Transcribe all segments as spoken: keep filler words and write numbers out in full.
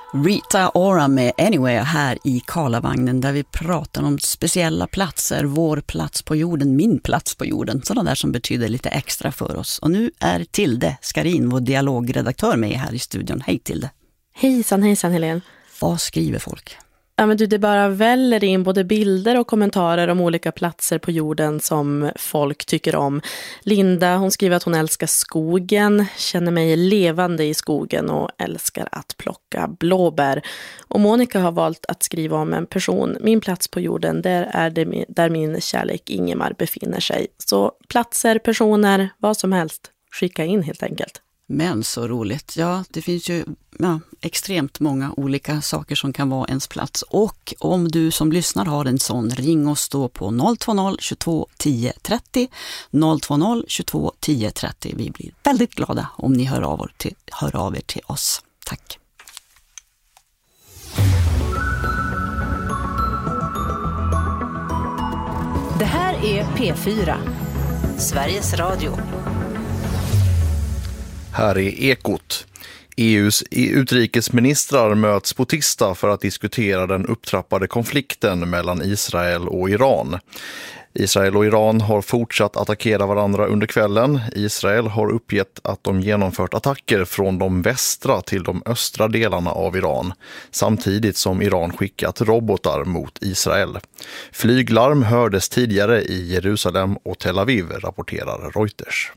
Rita Ora med Anywhere här i Karlavagnen, där vi pratar om speciella platser, vår plats på jorden, min plats på jorden, sådana där som betyder lite extra för oss. Och nu är Tilde Skarin, vår dialogredaktör, med här i studion. Hej Tilde. Hejsan, hejsan Helene. Vad skriver folk? Ja, men du, det bara väller in både bilder och kommentarer om olika platser på jorden som folk tycker om. Linda, hon skriver att hon älskar skogen, känner mig levande i skogen och älskar att plocka blåbär. Och Monica har valt att skriva om en person. Min plats på jorden, där är det där min kärlek Ingemar befinner sig. Så platser, personer, vad som helst, skicka in helt enkelt. Men så roligt. Ja, det finns ju ja, extremt många olika saker som kan vara ens plats. Och om du som lyssnar har en sån, ring oss då på noll två noll tjugotvå tio trettio. noll två noll tjugotvå tio trettio. Vi blir väldigt glada om ni hör av er till, hör av er till oss. Tack. Det här är P fyra, Sveriges Radio. Här är Ekot. E U:s utrikesministrar möts på tisdag för att diskutera den upptrappade konflikten mellan Israel och Iran. Israel och Iran har fortsatt attackera varandra under kvällen. Israel har uppgett att de genomfört attacker från de västra till de östra delarna av Iran, samtidigt som Iran skickat robotar mot Israel. Flyglarm hördes tidigare i Jerusalem och Tel Aviv, rapporterar Reuters.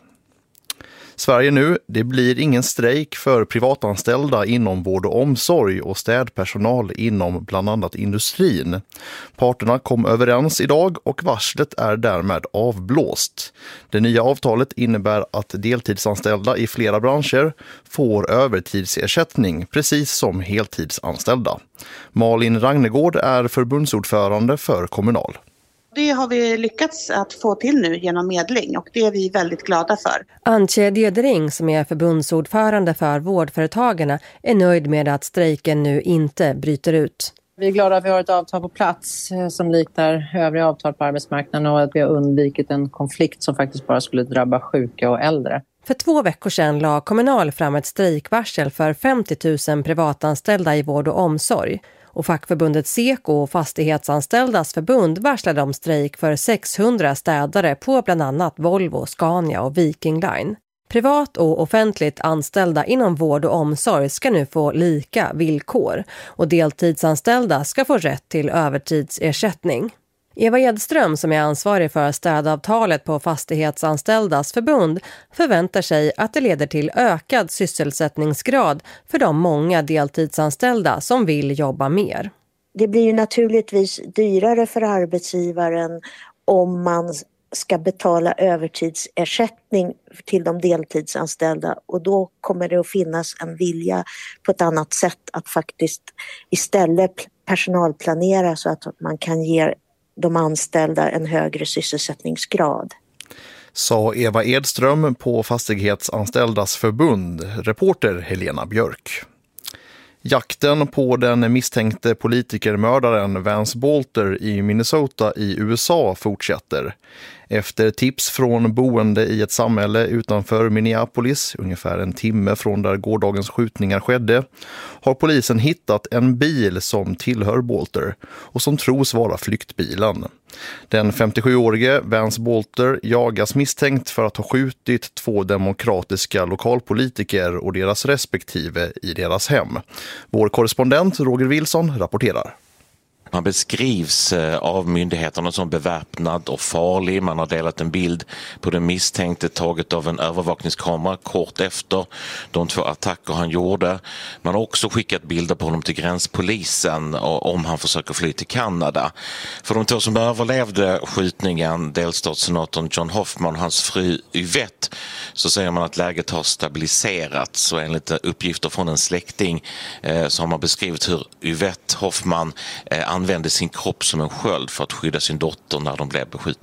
Sverige nu, det blir ingen strejk för privatanställda inom vård och omsorg och städpersonal inom bland annat industrin. Parterna kom överens idag och varslet är därmed avblåst. Det nya avtalet innebär att deltidsanställda i flera branscher får övertidsersättning, precis som heltidsanställda. Malin Ragnegård är förbundsordförande för Kommunal. Det har vi lyckats att få till nu genom medling och det är vi väldigt glada för. Antje Dödering, som är förbundsordförande för vårdföretagarna, är nöjd med att strejken nu inte bryter ut. Vi är glada att vi har ett avtal på plats som liknar övriga avtal på arbetsmarknaden och att vi har undvikit en konflikt som faktiskt bara skulle drabba sjuka och äldre. För två veckor sedan la Kommunal fram ett strejkvarsel för femtio tusen privatanställda i vård och omsorg. Och fackförbundet Seko och Fastighetsanställdas förbund varslade om strejk för sexhundra städare på bland annat Volvo, Scania och Viking Line. Privat och offentligt anställda inom vård och omsorg ska nu få lika villkor och deltidsanställda ska få rätt till övertidsersättning. Eva Edström, som är ansvarig för städavtalet på Fastighetsanställdas förbund, förväntar sig att det leder till ökad sysselsättningsgrad för de många deltidsanställda som vill jobba mer. Det blir ju naturligtvis dyrare för arbetsgivaren om man ska betala övertidsersättning till de deltidsanställda, och då kommer det att finnas en vilja på ett annat sätt att faktiskt istället personalplanera så att man kan ge de anställda en högre sysselsättningsgrad. Sa Eva Edström på Fastighetsanställdas förbund, reporter Helena Björk. Jakten på den misstänkte politikermördaren Vance Bolter i Minnesota i U S A fortsätter. Efter tips från boende i ett samhälle utanför Minneapolis, ungefär en timme från där gårdagens skjutningar skedde, har polisen hittat en bil som tillhör Bolter och som tros vara flyktbilen. Den femtiosjuårige Vance Bolter jagas misstänkt för att ha skjutit två demokratiska lokalpolitiker och deras respektive i deras hem. Vår korrespondent Roger Wilson rapporterar. Man beskrivs av myndigheterna som beväpnad och farlig. Man har delat en bild på den misstänkte taget av en övervakningskamera kort efter de två attacker han gjorde. Man har också skickat bilder på honom till gränspolisen om han försöker fly till Kanada. För de två som överlevde skjutningen, delstatssenatorn John Hoffman och hans fru Yvette, så säger man att läget har stabiliserats. Så enligt uppgifter från en släkting eh, så har man beskrivit hur Yvette Hoffman eh, använde sin kropp som en sköld för att skydda sin dotter när de blev beskjutna.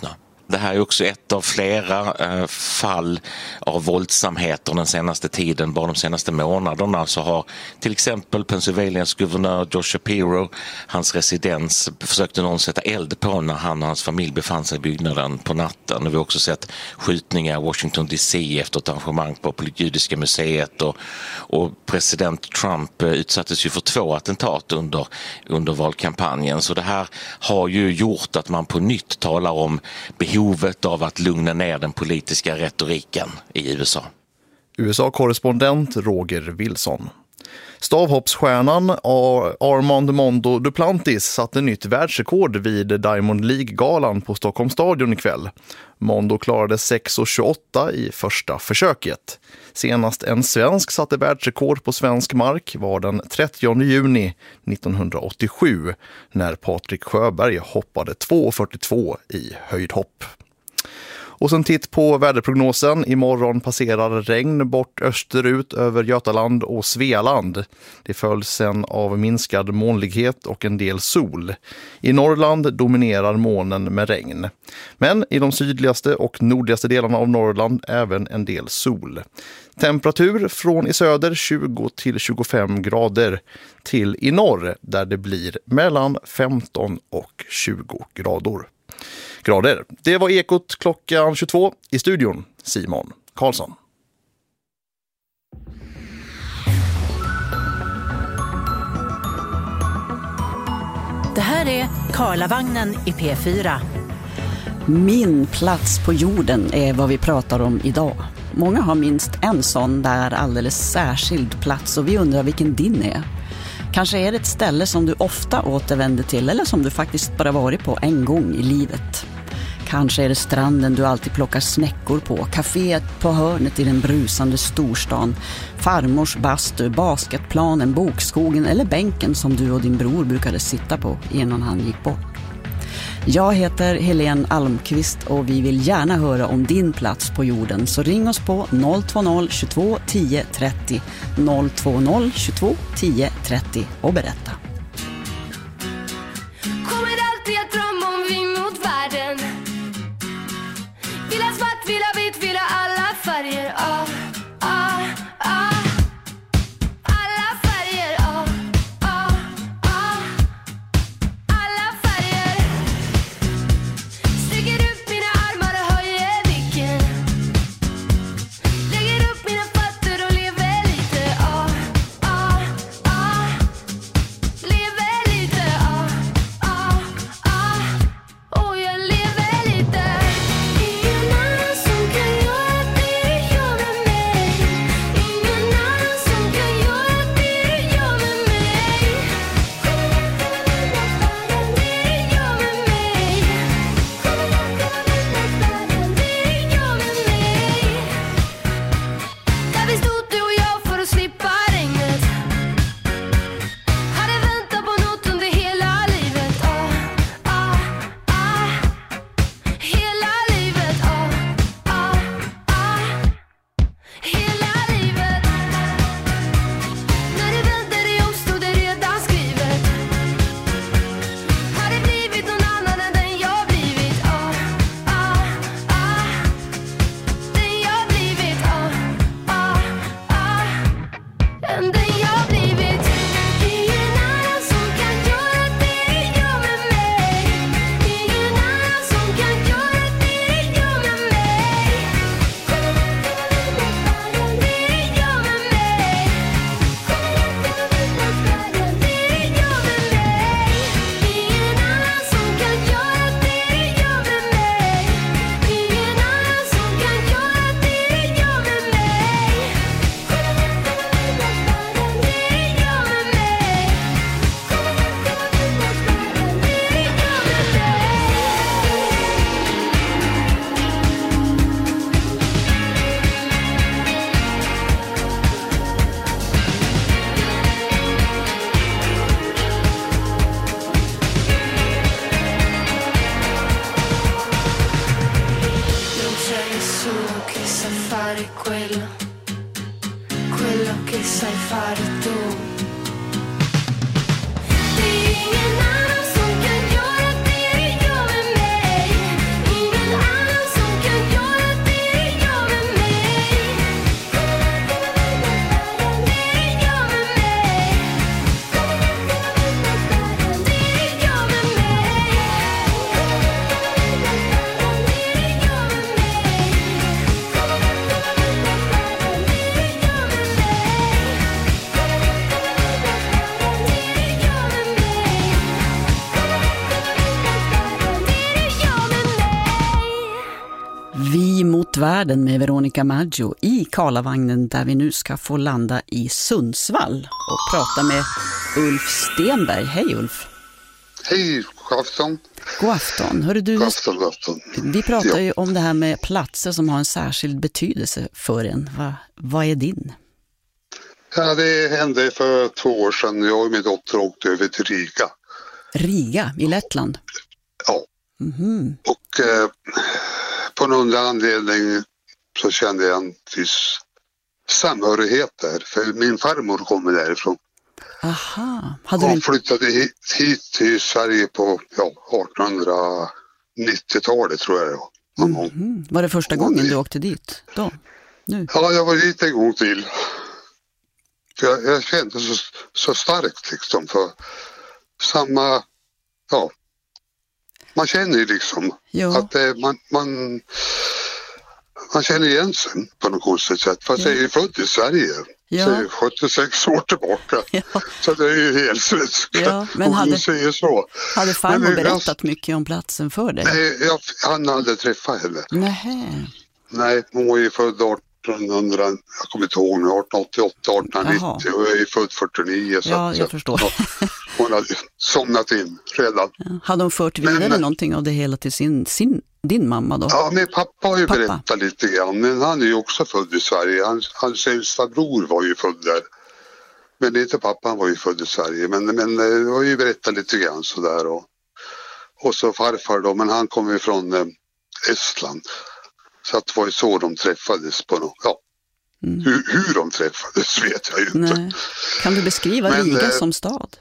Det här är också ett av flera eh, fall av våldsamheter den senaste tiden. Bara de senaste månaderna så har till exempel Pennsylvanias guvernör Josh Shapiro, hans residens, försökte någon sätta eld på när han och hans familj befann sig i byggnaden på natten. Vi har också sett skjutningar i Washington D C efter ett arrangemang på Judiska museet och, och president Trump utsattes ju för två attentat under, under valkampanjen. Så det här har ju gjort att man på nytt talar om behovet av att lugna ner den politiska retoriken i U S A. U S A-korrespondent Roger Wilson. Stavhoppsstjärnan Armand Mondo Duplantis satte nytt världsrekord vid Diamond League-galan på Stockholms stadion ikväll. Mondo klarade sex tjugoåtta i första försöket. Senast en svensk satte världsrekord på svensk mark var den trettionde juni nittonhundraåttiosju när Patrik Sjöberg hoppade två fyrtiotvå i höjdhopp. Och sen titt på väderprognosen. Imorgon passerar regn bort österut över Götaland och Svealand. Det följs sen av minskad molnighet och en del sol. I Norrland dominerar molnen med regn. Men i de sydligaste och nordligaste delarna av Norrland även en del sol. Temperatur från i söder tjugo till tjugofem grader till i norr där det blir mellan femton och tjugo grader. grader. Det var Ekot klockan tjugotvå i studion. Simon Karlsson. Det här är Karlavagnen i P fyra. Min plats på jorden är vad vi pratar om idag. Många har minst en sån där alldeles särskild plats och vi undrar vilken din är. Kanske är det ett ställe som du ofta återvänder till eller som du faktiskt bara varit på en gång i livet. Kanske är det stranden du alltid plockar snäckor på, kaféet på hörnet i den brusande storstan, farmors bastu, basketplanen, bokskogen eller bänken som du och din bror brukade sitta på innan han gick bort. Jag heter Helene Almqvist och vi vill gärna höra om din plats på jorden, så ring oss på noll två noll tjugotvå tio trettio noll två noll tjugotvå tio trettio och berätta. Kommer alltid att drömma om vi mot världen. Vill ha svart, vill ha vitt, vill ha alla färger. Ah, ah, ah. Alla färger, ah, ah, ah. Alla färger. Sträcker ut mina armar och höjer blicken. Lägger upp mina fötter och lever lite. Ah, ah, ah. Lever lite. Ah, ah, ah. Och jag lever lite. Ingen annan som kan göra det du gör med mig. Ingen annan som kan göra det du gör med mig. Det du gör med mig. Det du gör med mig. Där vi stod du och jag för att slippa regnet. Hade väntat på något under hela livet. Ah, ah, ah. Hela livet. Ah, ah, ah. Hela livet. När det vände dig om stod det redan skrivet. Hade blivit någon annan än den jag blivit. Ah, ah, ah. Den jag blivit. Ah, ah, ah. Än den jag blivit. Ingen annan som kan göra det du gör med mig. Ingen annan som kan göra det du gör med mig. Det du gör med mig. Det du gör med mig. Ingen annan som kan göra det du gör med mig. Ingen annan som kan göra det du gör med mig. Det du gör med Non c'è nessuno che sa fare quello, quello che sai fare tu. Det är ingen annan som kan göra det du gör med mig. Ingen annan Världen med Veronica Maggio i Karlavagnen där vi nu ska få landa i Sundsvall och prata med Ulf Stenberg. Hej Ulf! Hej, god afton. God afton. Hörru du, god afton, god afton. Vi pratar ja. ju om det här med platser som har en särskild betydelse för en. Va, vad är din? Ja, det hände för två år sedan. Jag och min dotter åkte över till Riga. Riga i Lettland? Ja. Mm-hmm. Och eh, på någon anledning så kände jag en viss samhörighet där. För min farmor kommer därifrån. Aha. Hade Hon du... flyttade hit, hit till Sverige på ja, artonhundranittiotalet tror jag det var. Mm-hmm. Var det första gången du åkte dit då? Nu? Ja, jag var dit en gång till. För jag, jag kände så, så starkt liksom för samma, ja, man känner ju liksom jo. att det, man, man, man känner igen sig på något konstigt sätt. Fast ja. Jag är ju född i Sverige. Ja. Så jag är sjuttiosex år tillbaka. Ja. Så det är ju helt svensk. Ja, men hade, så. hade farmor men, berättat jag, mycket om platsen för dig? Nej, jag, han hade träffat henne. Nähä. Nej, hon var ju född artonhundra, jag kommer inte ihåg nu, arton åttioåtta, arton nittio och jag är född fyrtionio. Så ja, jag att, förstår. Ja, hon hade somnat in redan. Ja. Hade hon fört vidare men, någonting av det hela till sin, sin, din mamma då? Ja, min pappa har ju pappa. berättat lite grann, men han är ju också född i Sverige. Hans, hans äldsta bror var ju född där. Men inte pappa, han var ju född i Sverige. Men, men det har ju berättat lite grann sådär. Och, och så farfar då, men han kom ju från eh, Estland. Så att det var ju så de träffades på något, ja. Mm. Hur, hur de träffades vet jag ju inte. Nej. Kan du beskriva men, Riga eh, som stad?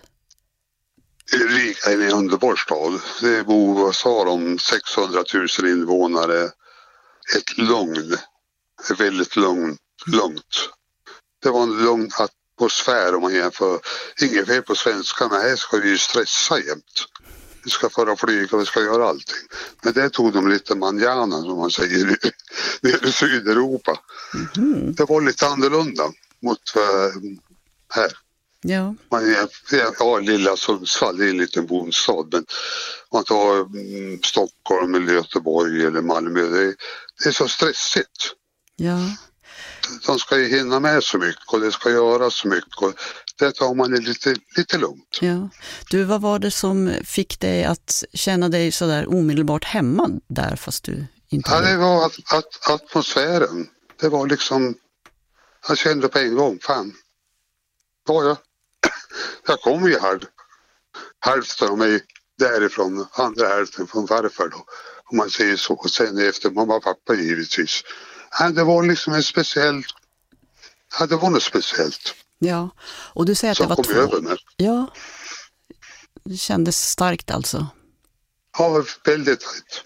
Riga är en underbar stad. Det bor, vad sa de, sexhundratusen invånare. Ett lugn, ett väldigt lugn, lugnt. Det var en lugn atmosfär om man jämför. Inget fel på svenska, men här ska vi ju stressa jämt. Vi ska föra flyga och vi ska göra allting. Men det tog de lite manjana som man säger nere i Sydeuropa. Mm-hmm. Det var lite annorlunda mot uh, här. Ja. Man, ja, lilla Sundsvall, det är en liten bondstad, men man tar mm, Stockholm eller Göteborg eller Malmö, det är, det är så stressigt. Ja. De ska ju hinna med så mycket och det ska göra så mycket och det tar man lite, lite lugnt. Ja. Du, vad var det som fick dig att känna dig så där omedelbart hemma där fast du inte... Ja, det var att, att atmosfären, det var liksom, jag kände på en gång, fan, ja, ja. Jag kommer ju här, hälften av mig därifrån, andra hälften från farfar då, om man säger så, och sen efter mamma och pappa givetvis. Ja, det var liksom en speciell, ja, det var något speciellt. Ja, och du säger att som det var kom två. Över mig. Ja, det kändes starkt alltså. Ja, väldigt tajt.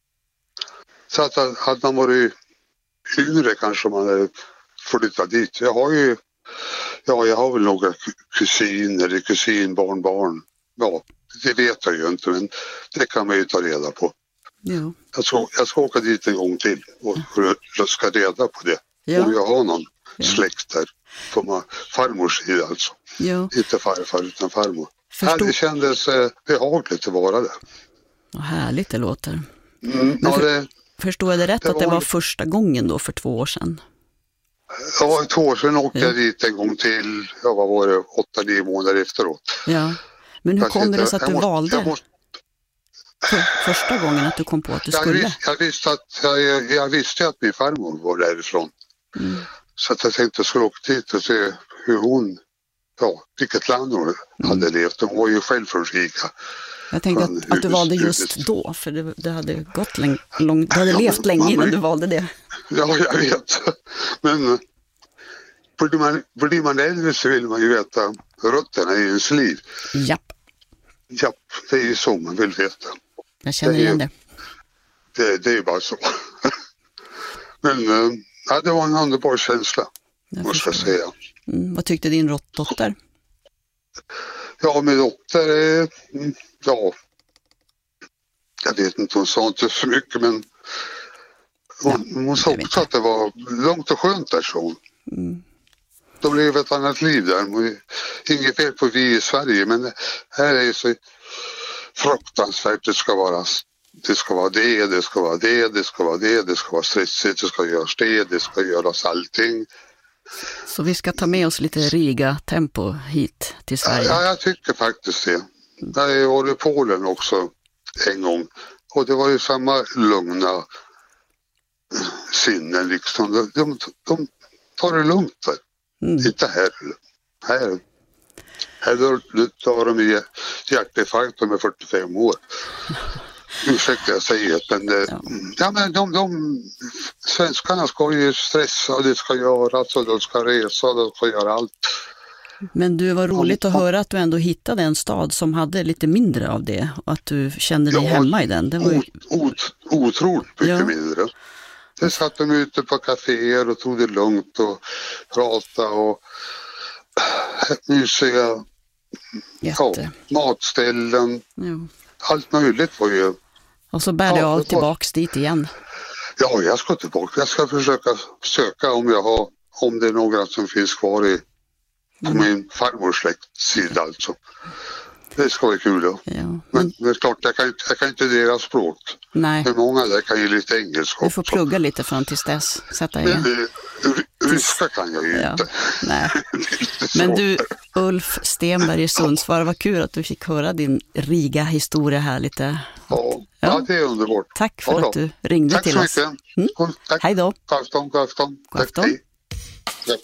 Så att hade man varit yngre kanske man hade flyttat dit. Jag har ju, ja, jag har väl några kusiner eller kusinbarnbarn. Ja, det vet jag ju inte, men det kan man ju ta reda på. Ja. Jag, ska, jag ska åka dit en gång till och jag ska reda på det. Ja. Och jag har någon ja. släkt där på farmors sida alltså. Ja. Inte farfar utan farmor. Förstå... Ja, det kändes eh, behagligt att vara där. Vad härligt det låter. Mm, ja, för... det, Förstår jag det rätt det att det var... var första gången då för två år sedan? Ja, två år sedan åkte ja. jag dit en gång till. Ja, vad var det? Åtta, nio månader efteråt. Ja, men hur kom det sig att du måste, valde måste... för, första gången att du kom på att du jag skulle? Visst, jag, visste att, jag, jag visste att min farmor var därifrån. Mm. Så att jag tänkte att jag skulle åka dit och se hur hon, ja, vilket land hon mm. hade levt. Hon var ju själv från Riga. Jag tänkte att, att du valde just då, för det, det hade gått lång, lång, du hade ja, levt länge man, innan du valde det. Ja, jag vet. Men blir man, blir man äldre så vill man ju veta rötterna i ens liv. Japp. Japp, det är ju så man vill veta. Jag känner igen det. Det, det är ju bara så. Men ja, det var en underbar känsla, jag måste jag säga. Mm, vad tyckte din dotter? Ja, min dotter är, ja, jag vet inte, hon sa inte så mycket, men hon, ja, hon sa också att det var långt och skönt där, så hon. Mm. De lever ett annat liv där. Inget fel på vi i Sverige, men här är det så fruktansvärt det ska vara det ska vara det, det ska vara det, det ska vara det, det ska vara stressigt, det ska göras det, det ska göras allting. Så vi ska ta med oss lite Riga-tempo hit till Sverige? Ja, jag tycker faktiskt det. Jag var i Polen också en gång och det var ju samma lugna sinnen liksom. De, de, de tar det lugnt där. Mm. Inte här. Här, här tar de i hjärtinfarkt med fyrtiofem år. Ursäkta jag säger det, men, ja. Ja, men de, de, svenskarna ska ju stressa och det ska göras och de ska resa och de ska göra allt. Men du, var roligt att höra att du ändå hittade en stad som hade lite mindre av det och att du kände dig ja, hemma i den. Det var ju... ot, otroligt mycket ja. mindre. Det satt de ute på kaféer och tog det lugnt och pratade och mysiga ja, matställen. Ja. Allt möjligt var ju. Och så bär du ja, av tillbaks dit igen. Ja, jag ska tillbaka. Jag ska försöka söka om jag har, om det är några som finns kvar i på mm. min farmors släktsida alltså. Det ska vara kul då. Ja, men... men det är klart, jag kan, jag kan inte deras språk. Nej. Men många där kan ju lite engelska. Du får plugga lite från tills dess. Sätta igen. Men, r- ryska kan jag ju ja. inte. Nej. Men du, Ulf Stenberg i Sundsvall, vad kul att du fick höra din Riga-historia här lite. Ja, ja. ja det är underbart. Tack för ja, att du ringde tack till oss. Tack så mycket. Mm. Tack. Hej då. God afton, god afton. God afton. Tack, hej.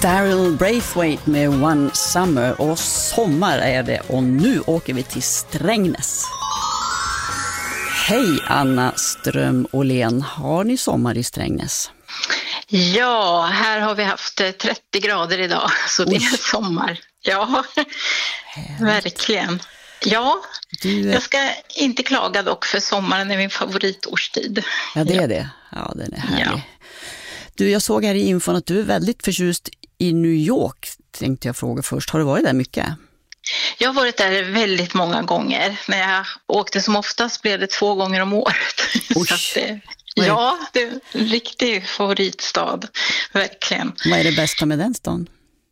Daryl Braithwaite med One Summer, och sommar är det, och nu åker vi till Strängnäs. Hej Anna Ström-Åhlén, har ni sommar i Strängnäs? Ja, här har vi haft trettio grader idag, så det är sommar. Ja, verkligen. Ja, du... jag ska inte klaga dock, för sommaren är min favoritårstid. Ja, det är det. Ja, den är härlig. Ja. Du, jag såg här i infon att du är väldigt förtjust i New York, tänkte jag fråga först. Har du varit där mycket? Jag har varit där väldigt många gånger. När jag åkte som oftast blev det två gånger om året. Så att det, ja, det är en riktig favoritstad, verkligen. Vad är det bästa med den stan?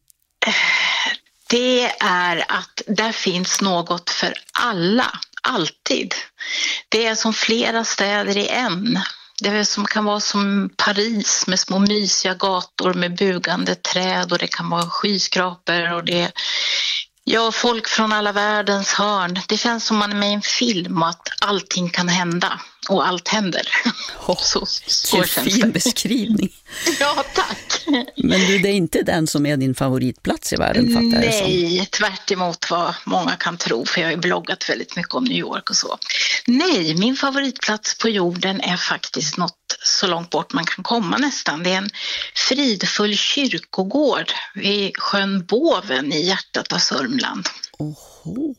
Det är att där finns något för alla, alltid. Det är som flera städer i en. Det är som kan vara som Paris med små mysiga gator med bugande träd, och det kan vara skyskrapor och det är ja, folk från alla världens hörn. Det känns som man är med i en film, att allting kan hända och allt händer. Oh, så så känns fin det. Beskrivning. Ja, tack. Men du, det är inte den som är din favoritplats i världen, fattar jag. Nej, tvärt emot vad många kan tro, för jag har ju bloggat väldigt mycket om New York och så. Nej, min favoritplats på jorden är faktiskt något så långt bort man kan komma nästan. Det är en fridfull kyrkogård vid sjön Boven i hjärtat av Sörmland. Oho.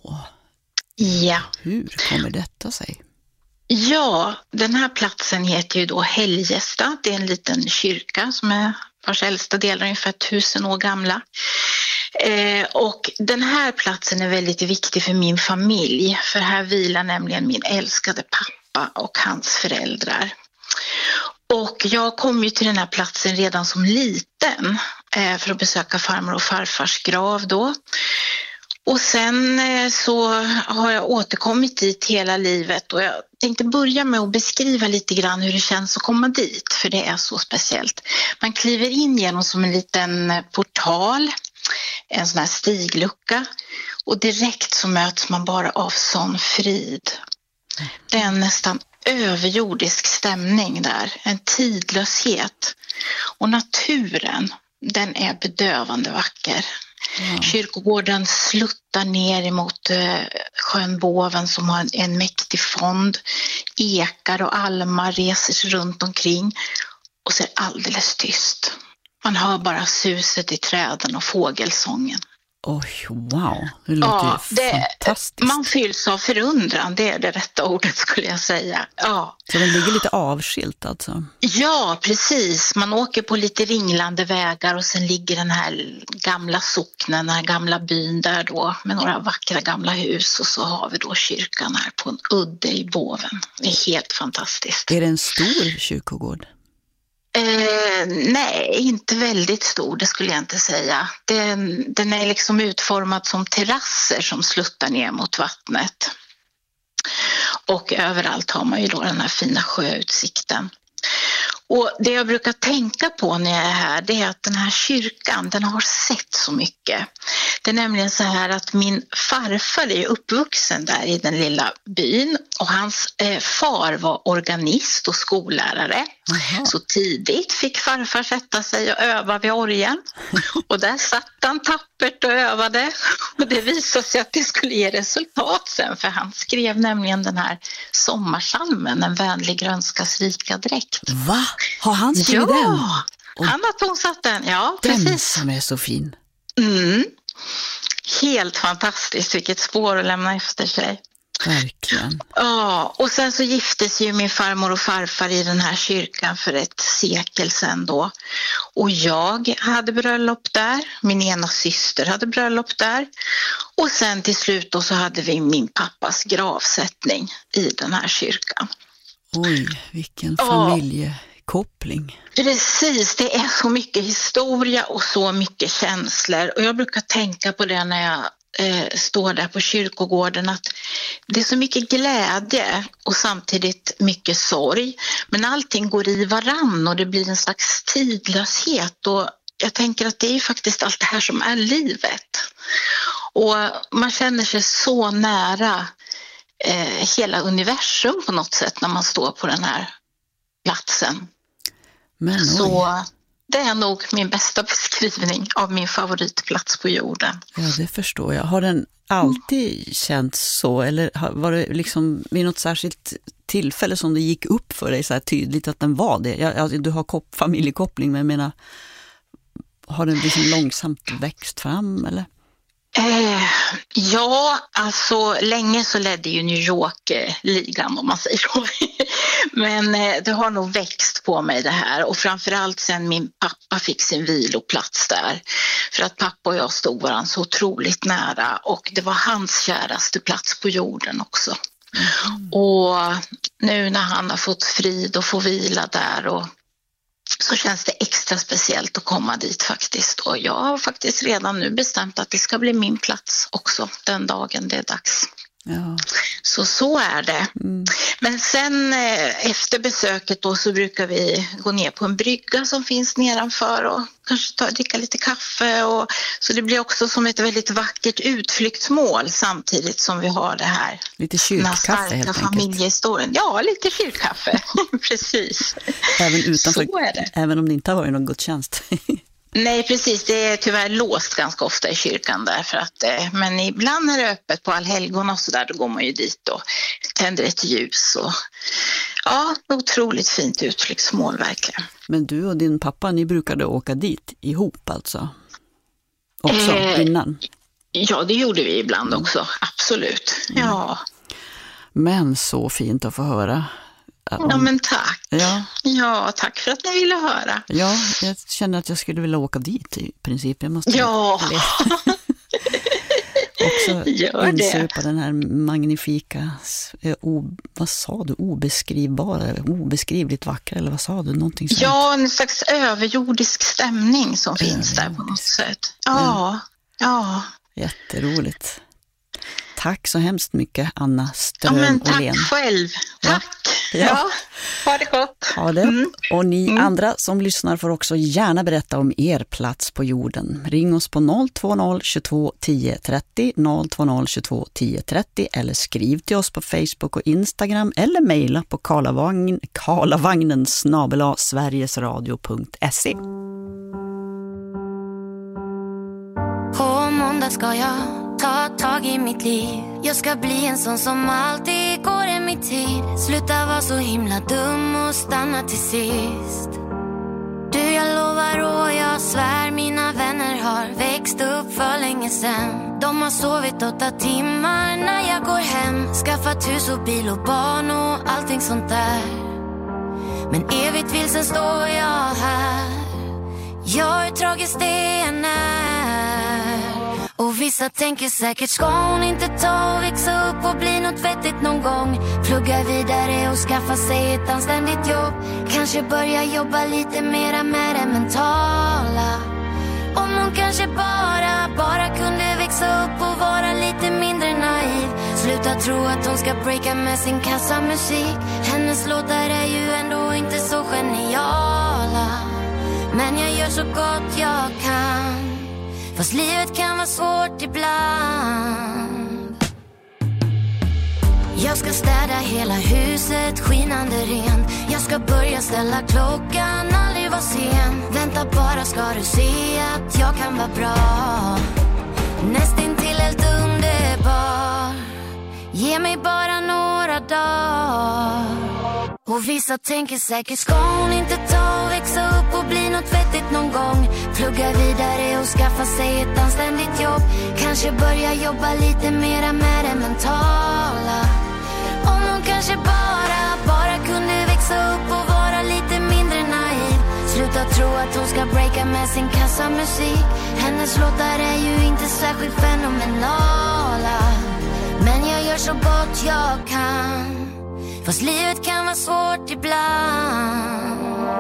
Ja. Hur kommer detta sig? Ja, den här platsen heter ju då Helgesta. Det är en liten kyrka som är vars äldsta delar är ungefär tusen år gamla. Eh, och den här platsen är väldigt viktig för min familj. För här vilar nämligen min älskade pappa och hans föräldrar. Och jag kom ju till den här platsen redan som liten eh, för att besöka farmor och farfars grav då. Och sen eh, så har jag återkommit dit hela livet, och jag tänkte börja med att beskriva lite grann hur det känns att komma dit, för det är så speciellt. Man kliver in genom som en liten portal, en sån här stiglucka, och direkt så möts man bara av sån frid. Det är en nästan överjordisk stämning där, en tidlöshet, och naturen, den är bedövande vacker. Mm. Kyrkogården sluttar ner emot eh, sjön Boven som har en, en mäktig fond. Ekar och almar reser sig runt omkring, och så är alldeles tyst. Man hör bara suset i träden och fågelsången. Oj, wow. Det låter ja, det, fantastiskt. Man fylls av förundran, det är det rätta ordet skulle jag säga. Ja. Så den ligger lite avskilt alltså? Ja, precis. Man åker på lite ringlande vägar, och sen ligger den här gamla socknen, den här gamla byn där då med några vackra gamla hus, och så har vi då kyrkan här på en udde i Boven. Det är helt fantastiskt. Är det en stor kyrkogård? Eh, nej, inte väldigt stor, det skulle jag inte säga. Den, den är liksom utformad som terrasser som sluttar ner mot vattnet. Och överallt har man ju då den här fina sjöutsikten. Och det jag brukar tänka på när jag är här, det är att den här kyrkan, den har sett så mycket. Det är nämligen så här att min farfar är uppvuxen där i den lilla byn, och hans eh, far var organist och skollärare. Aha. Så tidigt fick farfar sätta sig och öva vid orgeln, och där satt han tappert och övade, och det visade sig att det skulle ge resultat sen, för han skrev nämligen den här sommarsalmen, En vänlig grönskas rika dräkt. Va? Har han skrivit ja, den? Ja, han har tonsatt den, ja den precis. Som är så fin. Mm. Helt fantastiskt, vilket spår att lämna efter sig. Verkligen. Ja, och sen så giftes ju min farmor och farfar i den här kyrkan för ett sekel sedan då. Och jag hade bröllop där, min ena syster hade bröllop där. Och sen till slut då så hade vi min pappas gravsättning i den här kyrkan. Oj, vilken familjekoppling. Precis, det är så mycket historia och så mycket känslor. Och jag brukar tänka på det när jag eh, står där på kyrkogården, att det är så mycket glädje och samtidigt mycket sorg. Men allting går i varann och det blir en slags tidlöshet. Och jag tänker att det är ju faktiskt allt det här som är livet. Och man känner sig så nära eh, hela universum på något sätt när man står på den här platsen. Men så det är nog min bästa beskrivning av min favoritplats på jorden. Ja, det förstår jag. Har den alltid känts så? Eller var det liksom vid något särskilt tillfälle som det gick upp för dig så här tydligt att den var det? Jag, alltså, du har kop- familjekoppling, men jag menar, har den liksom långsamt växt fram eller? Eh, ja, alltså länge så ledde ju New York-ligan om man säger så. Men eh, det har nog växt på mig det här, och framförallt sen min pappa fick sin viloplats där. För att pappa och jag stod varandra så otroligt nära, och det var hans käraste plats på jorden också. Mm. Och nu när han har fått frid och får vila där, och så känns det extra speciellt att komma dit faktiskt. Och jag har faktiskt redan nu bestämt att det ska bli min plats också den dagen det är dags. Ja. Så så är det. Mm. Men sen eh, efter besöket då så brukar vi gå ner på en brygga som finns nedanför och kanske ta, dricka lite kaffe. Och, så det blir också som ett väldigt vackert utflyktsmål samtidigt som vi har det här. Lite kyrkkaffe helt enkelt. Familjehistorien. Ja, lite kyrkkaffe. Precis. Även utanför, så är det. Även om det inte har varit någon gudstjänst. Nej, precis. Det är tyvärr låst ganska ofta i kyrkan där. För att, men ibland är det öppet på allhelgona och så där. Då går man ju dit och tänder ett ljus. Och, ja, otroligt fint utflyktsmål verkligen. Men du och din pappa, ni brukade åka dit ihop alltså? Också eh, innan? Ja, det gjorde vi ibland också. Absolut. Mm. Ja. Men så fint att få höra. Om... Ja, men tack. Ja. ja, tack för att ni ville höra. Ja, jag känner att jag skulle vilja åka dit i princip. Jag måste ja. också insupa den här magnifika, o, vad sa du, obeskrivbara, obeskrivligt vackra, eller vad sa du? Någonting sånt. Ja, en slags överjordisk stämning som finns där på något sätt. Ja, ja. ja. Jätteroligt. Tack så hemskt mycket, Anna Ström ja, men tack Åhlén. Själv. Tack. Ja. Ja. Ha det gott. Ha det. Mm. Och ni mm. andra som lyssnar får också gärna berätta om er plats på jorden. Ring oss på noll två noll tjugotvå tio trettio, noll två noll tjugotvå tio trettio eller skriv till oss på Facebook och Instagram eller mejla på karlavagn, karlavagnen snabel-a sverigesradio punkt se. På måndag ska jag ta tag i mitt liv. Jag ska bli en sån som alltid går i mitt tid. Sluta vara så himla dum och stanna till sist. Du, jag lovar och jag svär, mina vänner har växt upp för länge sedan. De har sovit åtta timmar när jag går hem. Skaffat hus och bil och barn och allting sånt där. Men evigt vilsen står jag här. Jag är tragiskt det än är. Och vissa tänker säkert, ska hon inte ta och växa upp och bli något vettigt någon gång? Plugga vidare och skaffa sig ett anständigt jobb. Kanske börja jobba lite mera med det mentala. Om hon kanske bara, bara kunde växa upp och vara lite mindre naiv. Sluta tro att hon ska breaka med sin kassamusik. Hennes låtar är ju ändå inte så geniala. Men jag gör så gott jag kan. Fast livet kan vara svårt ibland. Jag ska städa hela huset, skinande rent. Jag ska börja ställa klockan, aldrig vara sen. Vänta bara ska du se att jag kan vara bra. Nästintill helt underbar. Ge mig bara några dagar. Och vissa tänker säkert, ska hon inte ta och växa upp och bli något vettigt någon gång? Plugga vidare och skaffa sig ett anständigt jobb. Kanske börja jobba lite mera med det mentala. Om hon kanske bara, bara kunde växa upp och vara lite mindre naiv. Sluta tro att hon ska breaka med sin kassamusik. Hennes låtar är ju inte särskilt fenomenala. Men jag gör så gott jag kan. Fast livet kan vara svårt ibland.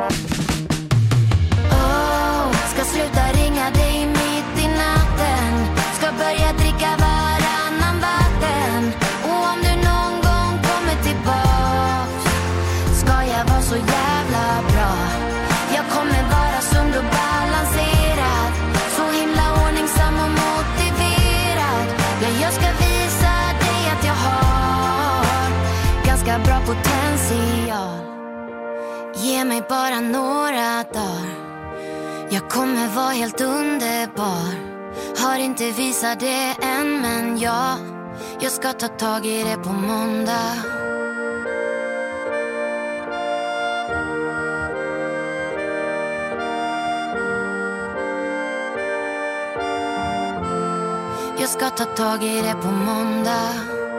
Oh, ska sluta ringa dig mitt i natten. Ska börja dricka varannan vatten. Och om du någon gång kommer tillbaks, ska jag vara så jävla bra. Jag kommer vara sund och balanserad. Så himla ordningsam och motiverad. Ja, jag ska visa dig att jag har ganska bra potential. Ge mig bara några dagar. Jag kommer vara helt underbar. Har inte visat det än, men ja, jag ska ta tag i det på måndag. Jag ska ta tag i det på måndag.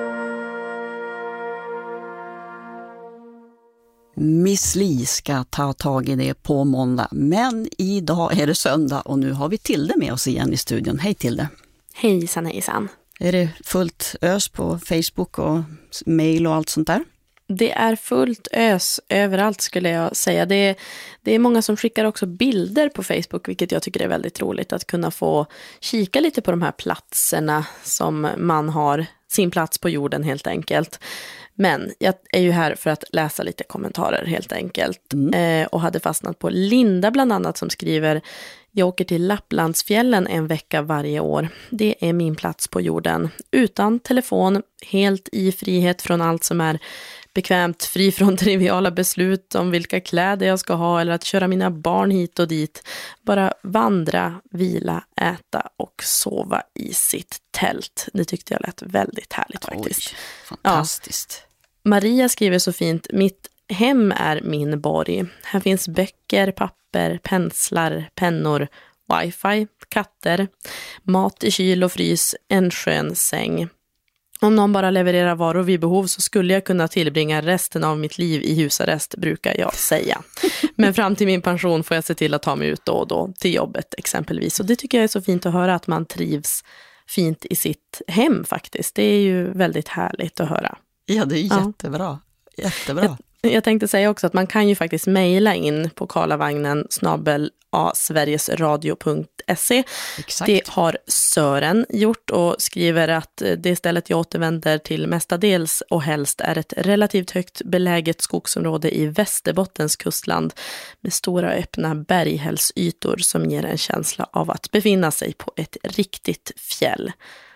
Miss Li ska ta tag i det på måndag, men idag är det söndag och nu har vi Tilde med oss igen i studion. Hej Tilde! Hejsan, hejsan! Är det fullt ös på Facebook och mail och allt sånt där? Det är fullt ös överallt skulle jag säga. Det är, det är många som skickar också bilder på Facebook, vilket jag tycker är väldigt roligt att kunna få kika lite på de här platserna som man har, sin plats på jorden helt enkelt. Men jag är ju här för att läsa lite kommentarer helt enkelt. Mm. Eh, och hade fastnat på Linda bland annat som skriver: jag åker till Lapplandsfjällen en vecka varje år. Det är min plats på jorden. Utan telefon, helt i frihet från allt som är bekvämt, fri från triviala beslut om vilka kläder jag ska ha eller att köra mina barn hit och dit. Bara vandra, vila, äta och sova i sitt tält. Det tyckte jag lät väldigt härligt faktiskt. Oj, fantastiskt. Ja. Maria skriver så fint: mitt hem är min borg. Här finns böcker, papper, penslar, pennor, wifi, katter, mat i kyl och frys, en skön säng. Om någon bara levererar varor vid behov så skulle jag kunna tillbringa resten av mitt liv i husarrest, brukar jag säga. Men fram till min pension får jag se till att ta mig ut då och då till jobbet exempelvis. Och det tycker jag är så fint att höra, att man trivs fint i sitt hem faktiskt. Det är ju väldigt härligt att höra. Ja, det är jättebra. Ja. Jättebra. Jag, jag tänkte säga också att man kan ju faktiskt mejla in på karlavagnen snabel a sverigesradio punkt se. Exakt. Det har Sören gjort och skriver att det stället jag återvänder till mestadels och helst är ett relativt högt beläget skogsområde i Västerbottens kustland med stora öppna berghällsytor som ger en känsla av att befinna sig på ett riktigt fjäll.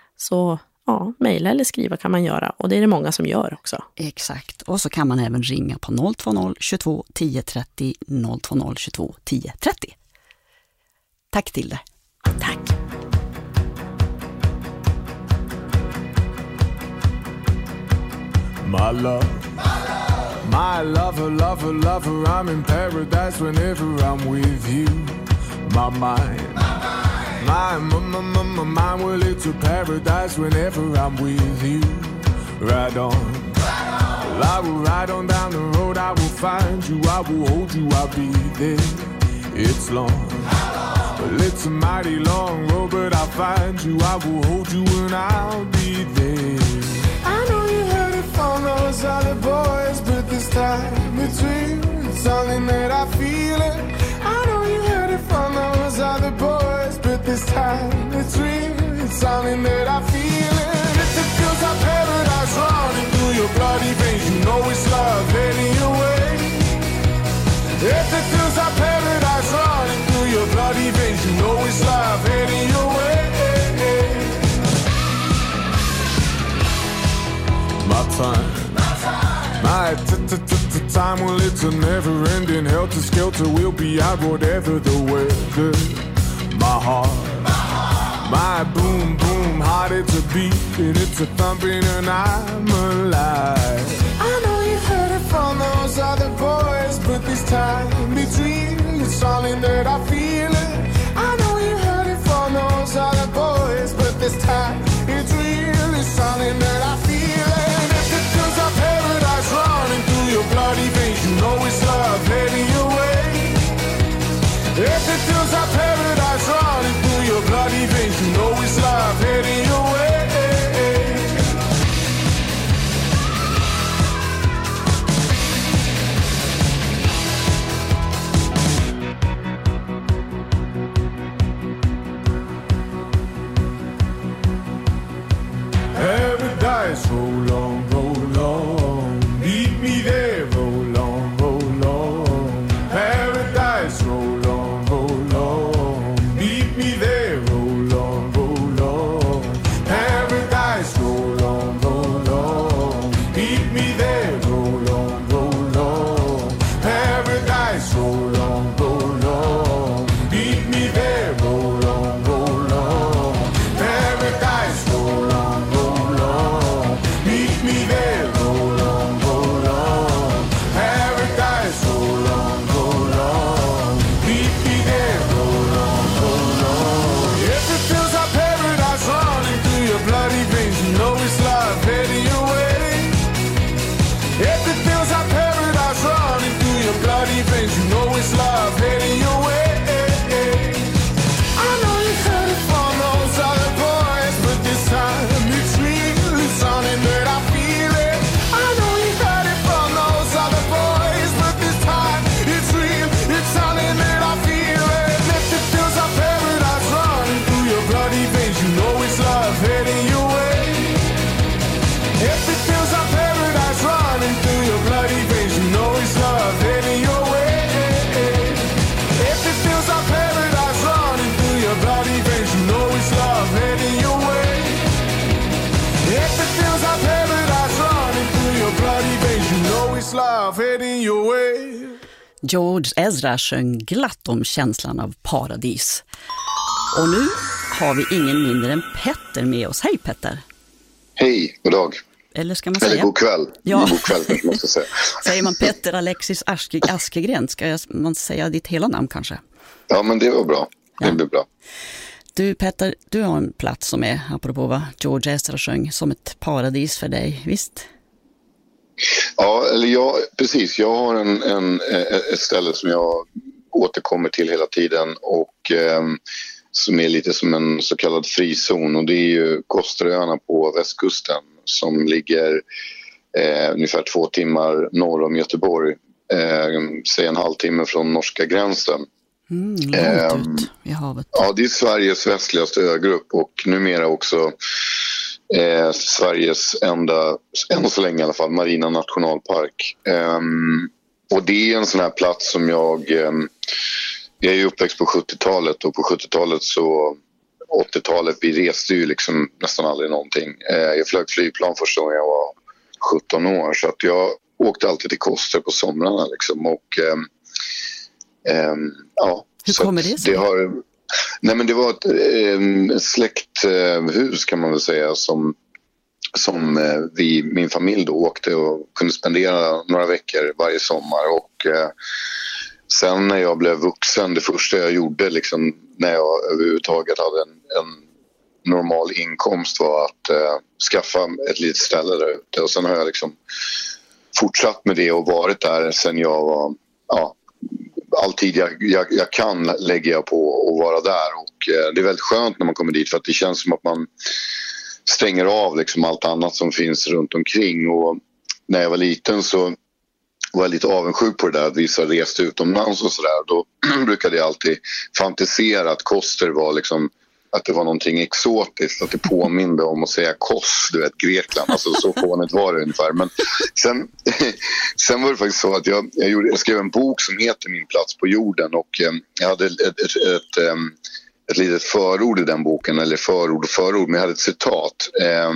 Så ja, mejla eller skriva kan man göra, och det är det många som gör också. Exakt, och så kan man även ringa på noll två noll tjugotvå tio trettio noll två noll tjugotvå tio trettio. Tack till det. Tack. My love, my lover, lover, lover, I'm in paradise whenever I'm with you. My mind, my, my, my, my, my mind, well, it's a paradise whenever I'm with you. Ride on, well, I will ride on down the road, I will find you, I will hold you, I'll be there. It's long, well, it's a mighty long road, but I'll find you, I will hold you, and I'll be there. I know you heard it from those other boys, but this time it's real, it's something that I feel it. I know you heard it from those other boys, but this time it's real, it's something that I feel it. If it feels like paradise running through your bloody veins, you know it's love heading your way. If it feels like paradise running through your bloody veins, you know it's love heading your way. My time, my time, well, it's a never-ending helter-skelter. We'll be out whatever the weather. My heart, my boom, boom, heart, it's a beat and it's a thumping, and I'm alive. I know you heard it from those other boys, but this time it's real, it's something that I feel it. I know you heard it from those other boys, but this time it's real, it's something that I feel it. And if it feels like paradise running through your bloody veins, you know it's love heading your way. If it feels like paradise running through your bloody veins, you know it's love heading your way. this love heading your way. George Ezra sjöng glatt om känslan av paradis. Och nu har vi ingen mindre än Petter med oss. Hej Petter! Hej, god dag. Eller ska man säga? Eller god kväll. Ja. God kväll kanske man ska säga. Säger man Petter Alexis Aske, Askegren, ska man säga ditt hela namn kanske? Ja, men det var bra. Det ja. blir bra. Du Petter, du har en plats som är, apropå vad George Ezra sjöng, som ett paradis för dig, visst? Ja, eller jag, precis. Jag har en, en, ett ställe som jag återkommer till hela tiden och eh, som är lite som en så kallad frizon, och det är ju Kosteröarna på västkusten som ligger eh, ungefär två timmar norr om Göteborg, eh, säg en halvtimme från norska gränsen. Mm, långt eh, ut i havet. Ja, det är Sveriges västligaste ögrupp och numera också eh, Sveriges enda, än så länge i alla fall, marina nationalpark. Eh, och det är en sån här plats som jag... Eh, jag är ju uppväxt på sjuttiotalet, och på sjuttiotalet så åttiotalet, vi reste ju liksom nästan aldrig någonting. Eh, jag flög flygplan första gången jag var sjutton år, så att jag åkte alltid till Koster på somrarna liksom, och eh, eh, ja. Hur kommer det sig? Det har, nej men det var ett eh, släkthus kan man väl säga, som som eh, vi, min familj då åkte och kunde spendera några veckor varje sommar, och eh, sen när jag blev vuxen, det första jag gjorde liksom, när jag överhuvudtaget hade en, en normal inkomst, var att eh, skaffa ett litet ställe där ute. Och sen har jag liksom fortsatt med det och varit där sen jag var, ja, all tid jag, jag, jag kan lägger jag på att vara där. Och eh, det är väldigt skönt när man kommer dit, för att det känns som att man stänger av liksom allt annat som finns runt omkring. Och när jag var liten så var jag lite avundsjuk på det där att vissa reste utomlands och sådär. Då brukade jag alltid fantisera att Koster var liksom, att det var någonting exotiskt, att det påminde om att säga Kos, du vet, Grekland, alltså så fånigt var det ungefär. Men sen, sen var det faktiskt så att jag, jag, gjorde, jag skrev en bok som heter Min plats på jorden, och eh, jag hade ett, ett, ett, ett, ett litet förord i den boken, eller förord och förord, men jag hade ett citat eh,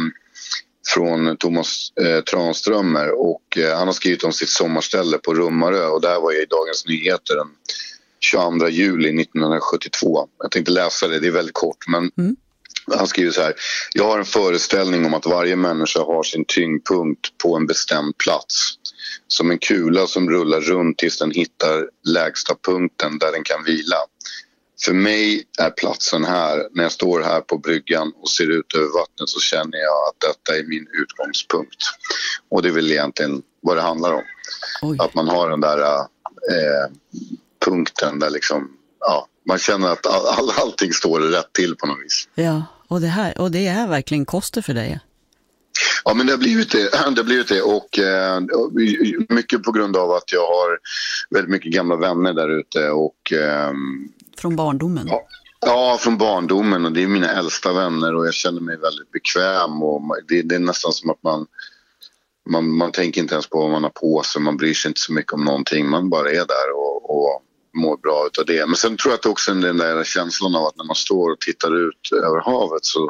från Thomas eh, Tranströmer, och eh, han har skrivit om sitt sommarställe på Rummarö, och där var jag i Dagens Nyheter den tjugoandra juli nittonhundrasjuttiotvå. Jag tänkte läsa det, det är väldigt kort, men mm. han skriver så här: jag har en föreställning om att varje människa har sin tyngdpunkt på en bestämd plats, som en kula som rullar runt tills den hittar lägsta punkten där den kan vila. För mig är platsen här, när jag står här på bryggan och ser ut över vattnet, så känner jag att detta är min utgångspunkt. Och det är väl egentligen vad det handlar om. Oj. Att man har den där eh, punkten där liksom, ja, man känner att all, all, allting står rätt till på något vis. Ja, och det här, och det är verkligen Koster för dig. Ja, men det har blivit det, det, har blivit det. Och eh, mycket på grund av att jag har väldigt mycket gamla vänner där ute, och eh, från barndomen? Ja. Ja, från barndomen, och det är mina äldsta vänner, och jag känner mig väldigt bekväm, och det, det är nästan som att man, man man tänker inte ens på vad man har på sig, man bryr sig inte så mycket om någonting, man bara är där och, och mår bra utav det. Men sen tror jag att också den där känslan av att när man står och tittar ut över havet, så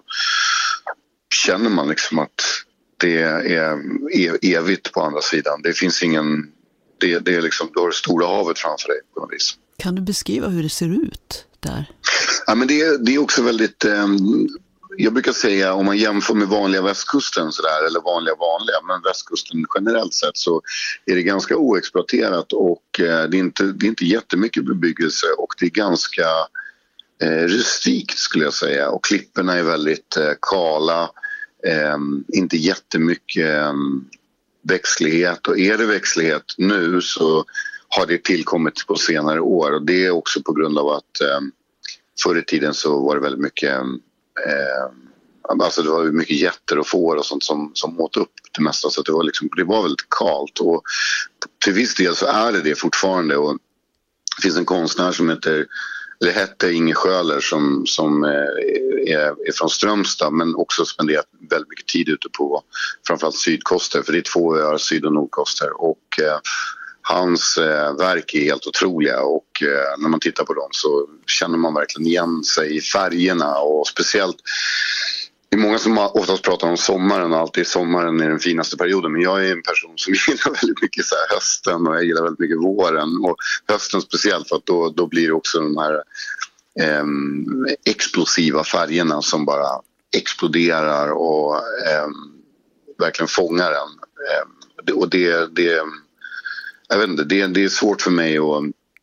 känner man liksom att det är evigt på andra sidan. Det finns ingen, det, det är liksom, du har det stora havet framför dig på något vis. Kan du beskriva hur det ser ut där? Ja, men det, det är också väldigt, eh, jag brukar säga, om man jämför med vanliga västkusten så där, eller vanliga vanliga, men västkusten generellt sett, så är det ganska oexploaterat, och eh, det är inte det är inte jättemycket bebyggelse, och det är ganska eh, rustikt skulle jag säga, och klipporna är väldigt eh, kala, eh, inte jättemycket eh, växtlighet, och är det växtlighet nu så har det tillkommit på senare år, och det är också på grund av att eh, förr i tiden så var det väldigt mycket eh, alltså det var mycket getter och får och sånt som, som åt upp det mesta, så att det var liksom, det var väldigt kalt, och till viss del så är det det fortfarande. Och det finns en konstnär som heter, eller hette Inge Sjöler, som, som är, är från Strömstad, men också spenderat väldigt mycket tid ute på framförallt Sydkoster, för det är två öar, Syd- och Nordkoster, och eh, hans eh, verk är helt otroliga, och eh, när man tittar på dem så känner man verkligen igen sig i färgerna, och speciellt Det är många som oftast pratar om sommaren och alltid sommaren är den finaste perioden. Men jag är en person som gillar väldigt mycket så här hösten och jag gillar väldigt mycket våren. Och hösten speciellt för att då, då blir det också de här eh, explosiva färgerna som bara exploderar och eh, verkligen fångar en. Eh, och det, det, jag vet inte, det, det är svårt för mig att,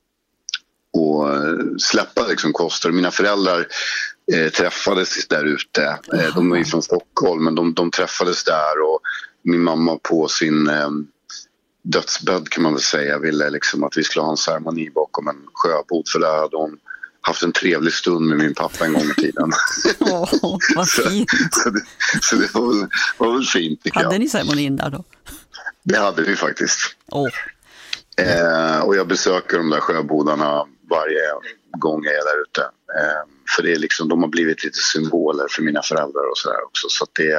att släppa liksom Koster. Mina föräldrar eh, träffades där ute. Eh, de är ju från Stockholm men de, de träffades där och min mamma på sin eh, dödsbädd kan man väl säga ville liksom att vi skulle ha en ceremoni bakom en sjöbod för där hade hon haft en trevlig stund med min pappa en gång i tiden. Åh, oh, vad fint. så, så, det, så det var väl, var väl fint tycker jag. Hade ni ceremonin där då? Det hade vi faktiskt. Oh. Eh, och jag besöker de där sjöbodarna varje gång jag är där ute. Eh, för det är liksom, de har blivit lite symboler för mina föräldrar och sådär också. Så att det,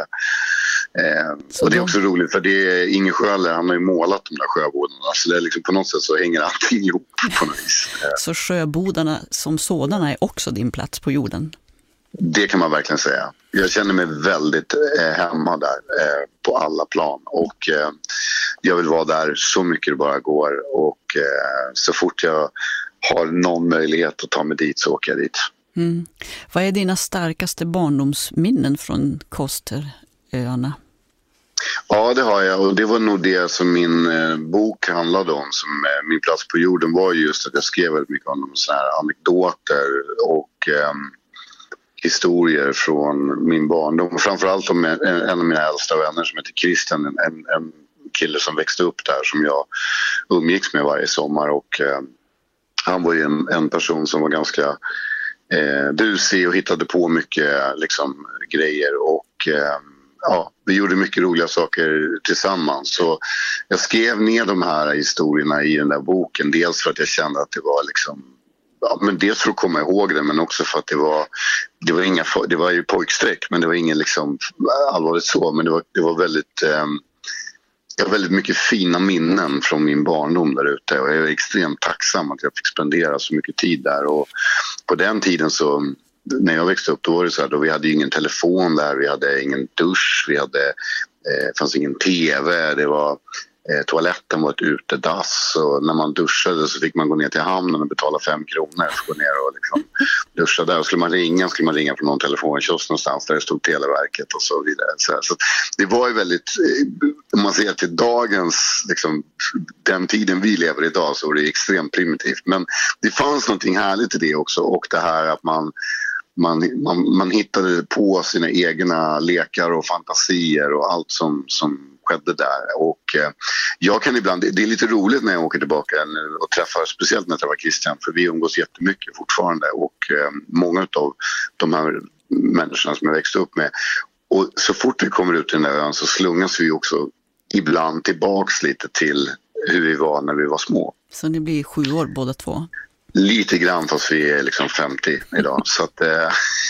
eh, så och det är också roligt för det är Inge Sjöler, han har ju målat de där sjöbodarna. Så det är liksom, på något sätt så hänger allting ihop på något vis. Eh. Så sjöbodarna som sådana är också din plats på jorden? Det kan man verkligen säga. Jag känner mig väldigt eh, hemma där eh, på alla plan och eh, jag vill vara där så mycket det bara går och eh, så fort jag har någon möjlighet att ta mig dit så åker jag dit. Mm. Vad är dina starkaste barndomsminnen från Kosteröarna? Ja, det har jag och det var nog det som min eh, bok handlade om. Som, eh, min plats på jorden var just att jag skrev väldigt mycket om såna här anekdoter och eh, historier från min barndom. Framförallt om en, en av mina äldsta vänner som heter Christian, en, en kille som växte upp där som jag umgicks med varje sommar och eh, han var ju en, en person som var ganska eh, busig och hittade på mycket liksom, grejer och eh, ja, vi gjorde mycket roliga saker tillsammans. Så jag skrev ner de här historierna i den där boken, dels för att jag kände att det var liksom ja, men dels för att komma ihåg det men också för att det var det var inga det var ju pojksträck men det var ingen liksom allvarligt så men det var det var väldigt eh, jag har väldigt mycket fina minnen från min barndom där ute och jag är extremt tacksam att jag fick spendera så mycket tid där och på den tiden så när jag växte upp då var det så här då vi hade ingen telefon där, vi hade ingen dusch, vi hade eh, fanns ingen tv, det var Eh, toaletten var ett utedass och när man duschade så fick man gå ner till hamnen och betala fem kronor för att gå ner och liksom duscha där. Och skulle man ringa skulle man ringa från någon telefonkiosk någonstans där det stod Televerket och så vidare. Så, så det var ju väldigt, om man ser till dagens, liksom, den tiden vi lever idag så är det extremt primitivt. Men det fanns någonting härligt i det också och det här att man Man, man, man hittade på sina egna lekar och fantasier och allt som, som skedde där. Och eh, jag kan ibland, det, det är lite roligt när jag åker tillbaka nu och träffar, speciellt när jag träffar Christian, för vi umgås jättemycket fortfarande och eh, många av de här människorna som jag växte upp med. Och så fort vi kommer ut i den där ön så slungas vi också ibland tillbaks lite till hur vi var när vi var små. Så ni blir sju år båda två? Lite grann fast vi är liksom femtio idag så att eh,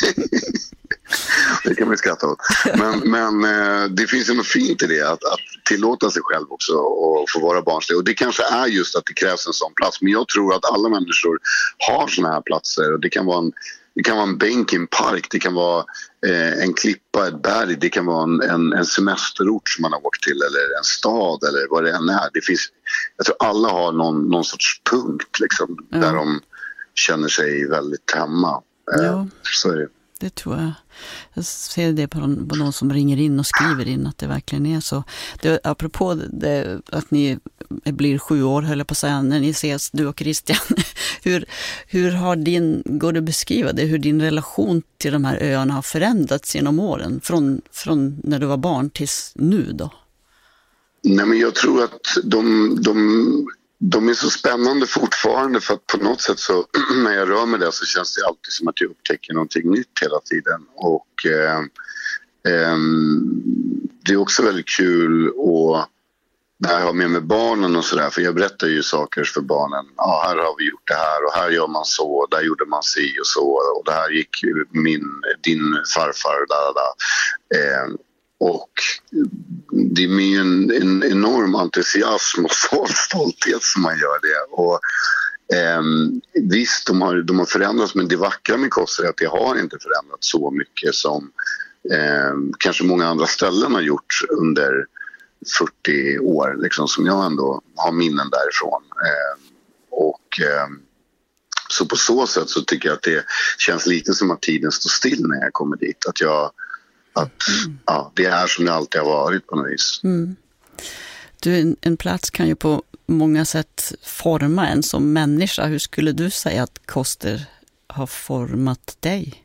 det kan vi skratta åt. Men, men eh, det finns ju något fint i det att, att tillåta sig själv också och få vara barnslig och det kanske är just att det krävs en sån plats men jag tror att alla människor har såna här platser och det kan vara en Det kan vara en bänk i en park, det kan vara eh, en klippa, ett berg, det kan vara en, en, en semesterort som man har åkt till eller en stad eller vad det än är. Det finns, jag tror alla har någon, någon sorts punkt liksom, mm. där de känner sig väldigt hemma. Eh, ja. Så är det. Det tror jag. Jag ser det på någon, på någon som ringer in och skriver in att det verkligen är så. Det, apropå det, att ni blir sju år, höll jag på att säga, när ni ses, du och Christian. hur, hur har din, går det att beskriva det, hur din relation till de här öarna har förändrats genom åren? Från, från när du var barn tills nu då? Nej, men jag tror att de... de... De är så spännande fortfarande för att på något sätt så när jag rör mig där så känns det alltid som att jag upptäcker någonting nytt hela tiden. Och eh, eh, det är också väldigt kul och när jag har med mig barnen och sådär, för jag berättar ju saker för barnen. Ja, här har vi gjort det här och här gör man så, där gjorde man si och så och det här gick min, din farfar där, där. Eh, Och det är med en, en enorm entusiasm och stolthet som man gör det. Och, eh, visst, de har, de har förändrats men det vackra med Koster är att det har inte förändrats så mycket som, eh, kanske många andra ställen har gjort under fyrtio år liksom, som jag ändå har minnen därifrån. Eh, och eh, så på så sätt så tycker jag att det känns lite som att tiden står still när jag kommer dit. Att jag att mm. ja, det är som det alltid har varit på något vis. Mm. Du, en, en plats kan ju på många sätt forma en som människa. Hur skulle du säga att Koster har format dig?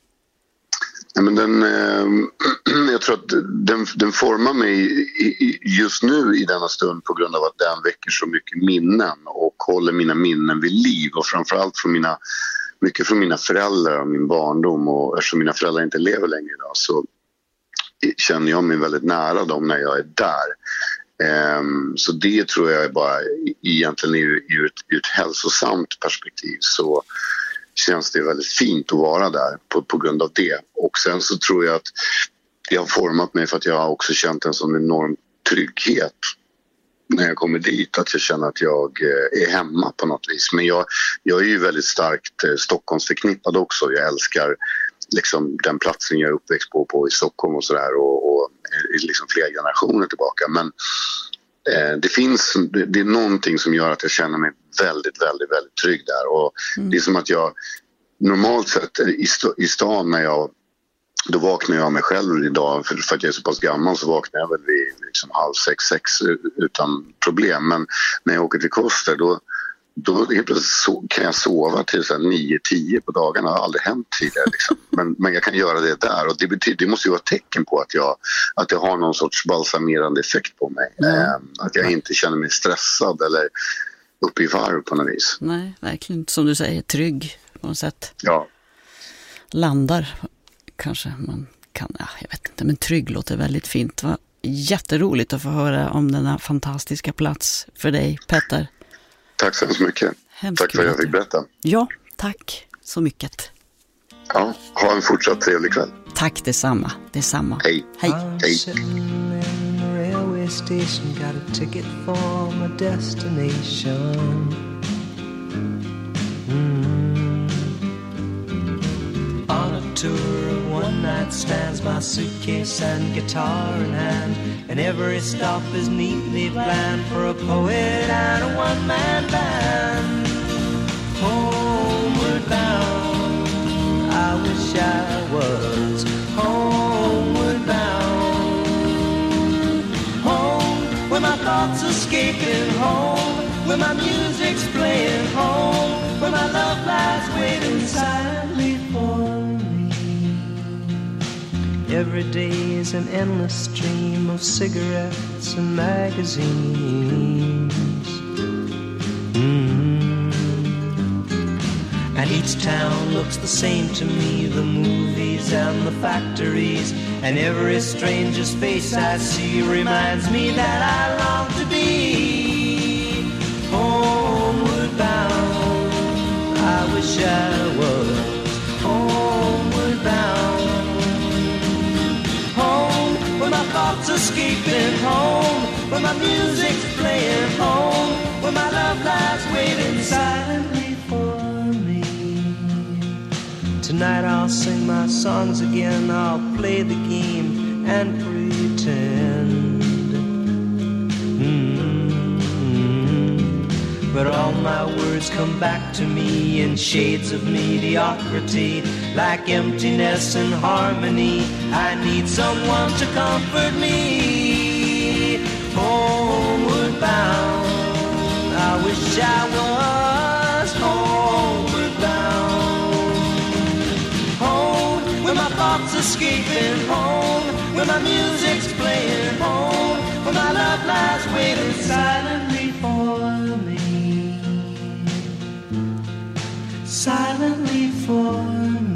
Ja, men den, eh, jag tror att den, den formar mig just nu i denna stund på grund av att den väcker så mycket minnen och håller mina minnen vid liv, och framförallt från mina, mycket från mina föräldrar och min barndom, och eftersom mina föräldrar inte lever längre idag så känner jag mig väldigt nära dem när jag är där. Eh, så det tror jag är bara egentligen ur, ur, ett, ur ett hälsosamt perspektiv så känns det väldigt fint att vara där på, på grund av det. Och sen så tror jag att det har format mig för att jag har också känt en sån enorm trygghet när jag kommer dit. Att jag känner att jag är hemma på något vis. Men jag, jag är ju väldigt starkt eh, Stockholmsförknippad också. Jag älskar liksom den platsen jag är uppväxt på, på i Stockholm och sådär. Och, och liksom flera generationer tillbaka. Men eh, det finns, det, det är någonting som gör att jag känner mig väldigt, väldigt, väldigt trygg där. Och mm. det är som att jag normalt sett i, st- i stan när jag, då vaknar jag mig själv idag, för, för att jag är så pass gammal så vaknar jag väl vid liksom halv sex, sex utan problem. Men när jag åker till Koster då, då helt plötsligt so- kan jag sova till så här nio tio på dagarna. Det har aldrig hänt tidigare liksom. men, men jag kan göra det där, och det, betyder, det måste ju vara ett tecken på att jag, att jag har någon sorts balsamerande effekt på mig. Mm. Eh, att jag inte känner mig stressad eller uppe i varv på något vis. Nej, verkligen. Som du säger, trygg på något sätt. Ja. Landar kanske man kan, ja, jag vet inte, men trygg låter väldigt fint. Det var jätteroligt att få höra om denna fantastiska plats för dig, Petter. Tack så hemskt mycket. Hemskt tack för att jag fick berätta. Ja, tack så mycket. Ja, ha en fortsatt trevlig kväll. Tack detsamma, detsamma. Hej. Hej. Hej. Station, got a ticket for my destination. Mm. On a tour of one night stands, my suitcase and guitar in hand, and every stop is neatly planned for a poet and a one-man band. Homeward bound, I wish I was homeward bound. Where my thoughts escaping home, where my music's playing home, where my love lies waiting silently for me. Every day is an endless stream of cigarettes and magazines. Mm-hmm. And each town looks the same to me, the movies and the factories. And every stranger's face I see reminds me that I long to be homeward bound. I wish I was homeward bound. Home, where my thoughts escaping home, where my music's playing home, where my love lies waiting silently for me. Tonight I'll sing my songs again, I'll play the game and pretend. Mm-hmm. But all my words come back to me in shades of mediocrity, like emptiness and harmony. I need someone to comfort me. Homeward bound, I wish I was homeward bound. Home, where my thoughts escaping home, where my music's playing home, where my love lies waiting silently for me. Silently for me.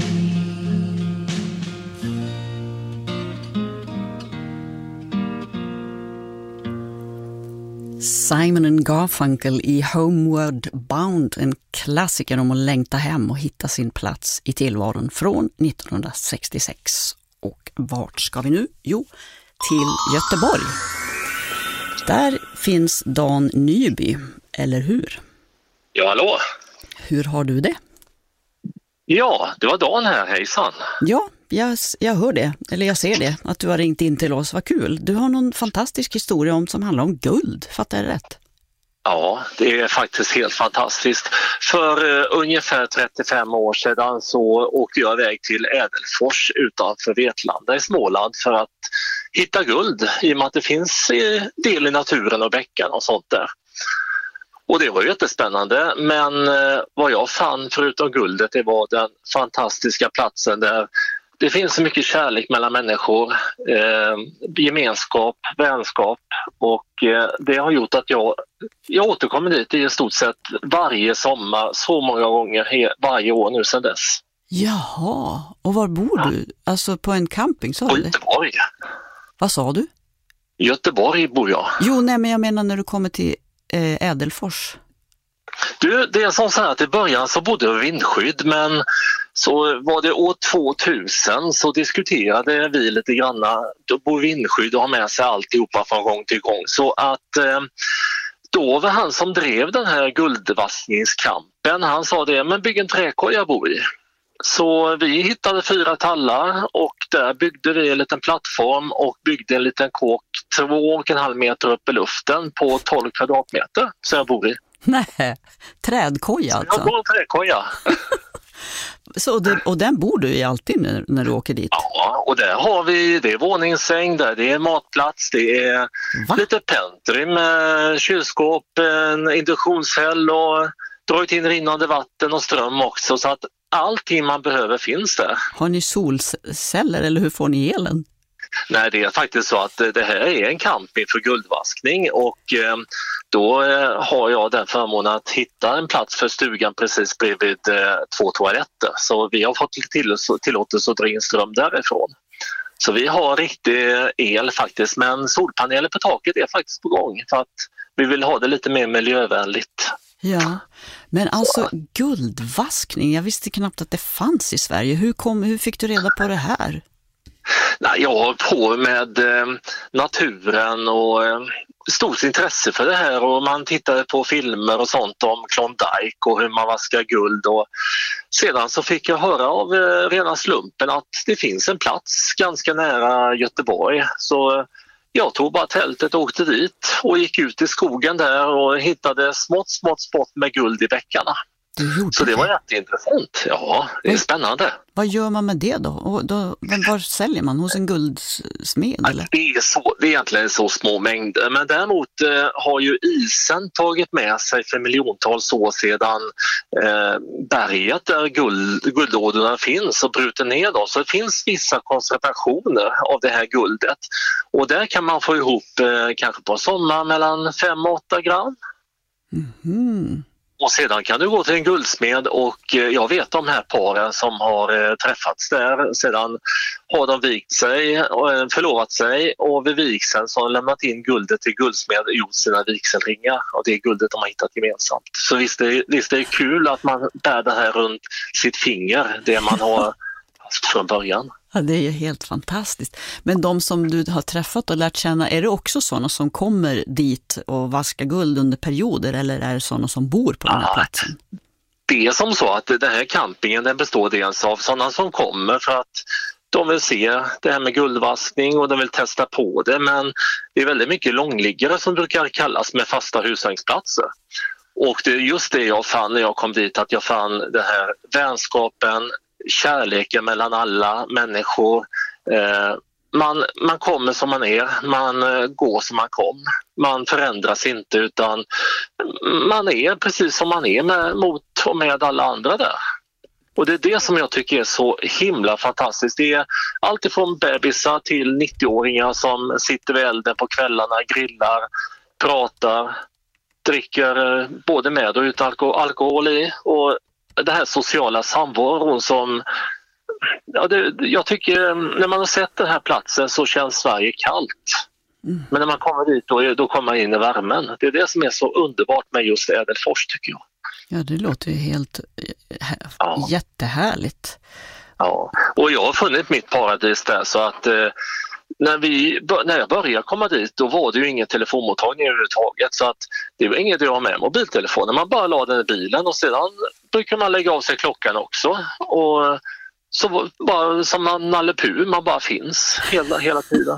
Simon and Garfunkel i Homeward Bound, en klassiker om att längta hem och hitta sin plats i tillvaron från nittonhundrasextiosex. Och vart ska vi nu? Jo, till Göteborg. Där finns Dan Nyby, eller hur? Ja, hallå. Hur har du det? Ja, det var Dan här, hejsan. Ja, jag, jag hör det, eller jag ser det, att du har ringt in till oss. Vad kul. Du har någon fantastisk historia om som handlar om guld, fattar jag rätt? Ja, det är faktiskt helt fantastiskt. För uh, ungefär trettiofem år sedan så åkte jag iväg till Ädelfors utanför Vetlanda i Småland för att hitta guld, i och med att det finns uh, del i naturen och bäckan och sånt där. Och det var ju jättespännande, men uh, vad jag fann förutom guldet, det var den fantastiska platsen där det finns så mycket kärlek mellan människor, eh, gemenskap, vänskap, och eh, det har gjort att jag, jag återkommer dit i stort sett varje sommar, så många gånger he, varje år nu sedan dess. Jaha, och var bor ja. du? Alltså på en camping, sa på du det? Göteborg. Vad sa du? Göteborg bor jag. Jo, nej, men jag menar när du kommer till eh, Ädelfors. Du, det är som så här att i början så bodde jag vindskydd, men så var det år tvåtusen så diskuterade vi lite grann, då bor vindskydd och har med sig alltihopa från gång till gång. Så att eh, då var han som drev den här guldvaskningskampen, han sa det, men bygg en träkoja jag bor i. Så vi hittade fyra tallar och där byggde vi en liten plattform och byggde en liten kåk två och en halv meter upp i luften på tolv kvadratmeter som jag bor i. Nej, trädkoja alltså. Jag bor i en trädkoja. Så det, och den bor du i alltid när, när du åker dit? Ja, och där har vi, det är våningssäng, där det är matplats, det är Va? lite pentry med kylskåp, en induktionshäll och dragit in rinnande vatten och ström också, så att allting man behöver finns där. Har ni solceller eller hur får ni elen? Nej, det är faktiskt så att det här är en camping för guldvaskning och då har jag den förmånen att hitta en plats för stugan precis bredvid två toaletter. Så vi har fått tillåtelse att dra in ström därifrån. Så vi har riktig el faktiskt, men solpaneler på taket är faktiskt på gång för att vi vill ha det lite mer miljövänligt. Ja, men alltså guldvaskning, jag visste knappt att det fanns i Sverige. Hur, kom, hur fick du reda på det här? Nej, jag har på med eh, naturen och eh, stort intresse för det här, och man tittade på filmer och sånt om Klondike och hur man vaskar guld, och sedan så fick jag höra av eh, rena slumpen att det finns en plats ganska nära Göteborg, så eh, jag tog bara tältet och åkte dit och gick ut i skogen där och hittade smått smått spott med guld i bäckarna. Så det var jätteintressant. Ja, det är spännande. Vad gör man med det då? Och då var säljer man? Hos en guldsmed? Eller? Det, är så, det är egentligen så små mängder. Men däremot eh, har ju isen tagit med sig för miljontals år sedan eh, berget där guld, guldådorna finns och brutit ner dem. Så det finns vissa koncentrationer av det här guldet. Och där kan man få ihop eh, kanske på sommar mellan fem och åtta gram. Mhm. Och sedan kan du gå till en guldsmed, och jag vet de här paren som har träffats där. Sedan har de vikt sig och förlovat sig, och vid vigseln så har de lämnat in guldet till guldsmed och gjort sina vigselringar. Och det är guldet de har hittat gemensamt. Så visst är, visst är det kul att man bär det här runt sitt finger, det man har haft från början. Ja, det är ju helt fantastiskt. Men de som du har träffat och lärt känna, är det också sådana som kommer dit och vaskar guld under perioder, eller är det sådana som bor på den här platsen? Det är som så att den här campingen, den består dels av sådana som kommer för att de vill se det här med guldvaskning och de vill testa på det, men det är väldigt mycket långliggare som brukar kallas med fasta husvagnsplatser. Och det är just det jag fann när jag kom dit, att jag fann den här vänskapen, kärleken mellan alla människor. Eh, man, man kommer som man är, man eh, går som man kom. Man förändras inte, utan man är precis som man är med, mot och med alla andra där. Och det är det som jag tycker är så himla fantastiskt. Det är allt ifrån bebisar till nittio-åringar som sitter vid elden på kvällarna, grillar, pratar, dricker eh, både med och utan alkohol, alkohol i, och det här sociala samvaron som, ja, det, jag tycker när man har sett den här platsen så känns Sverige kallt. Mm. Men när man kommer dit då, då kommer man in i värmen. Det är det som är så underbart med just Ädelfors, tycker jag. Ja, det låter ju helt äh, ja. jättehärligt. Ja, och jag har funnit mitt paradis där, så att eh, När, vi, när jag började komma dit, då var det ju ingen telefonmottagning överhuvudtaget, så att det var inget att ha med mobiltelefonen. Man bara la den i bilen och sedan brukar man lägga av sig klockan också, och så bara som en Nalle Puh, man bara finns hela, hela tiden.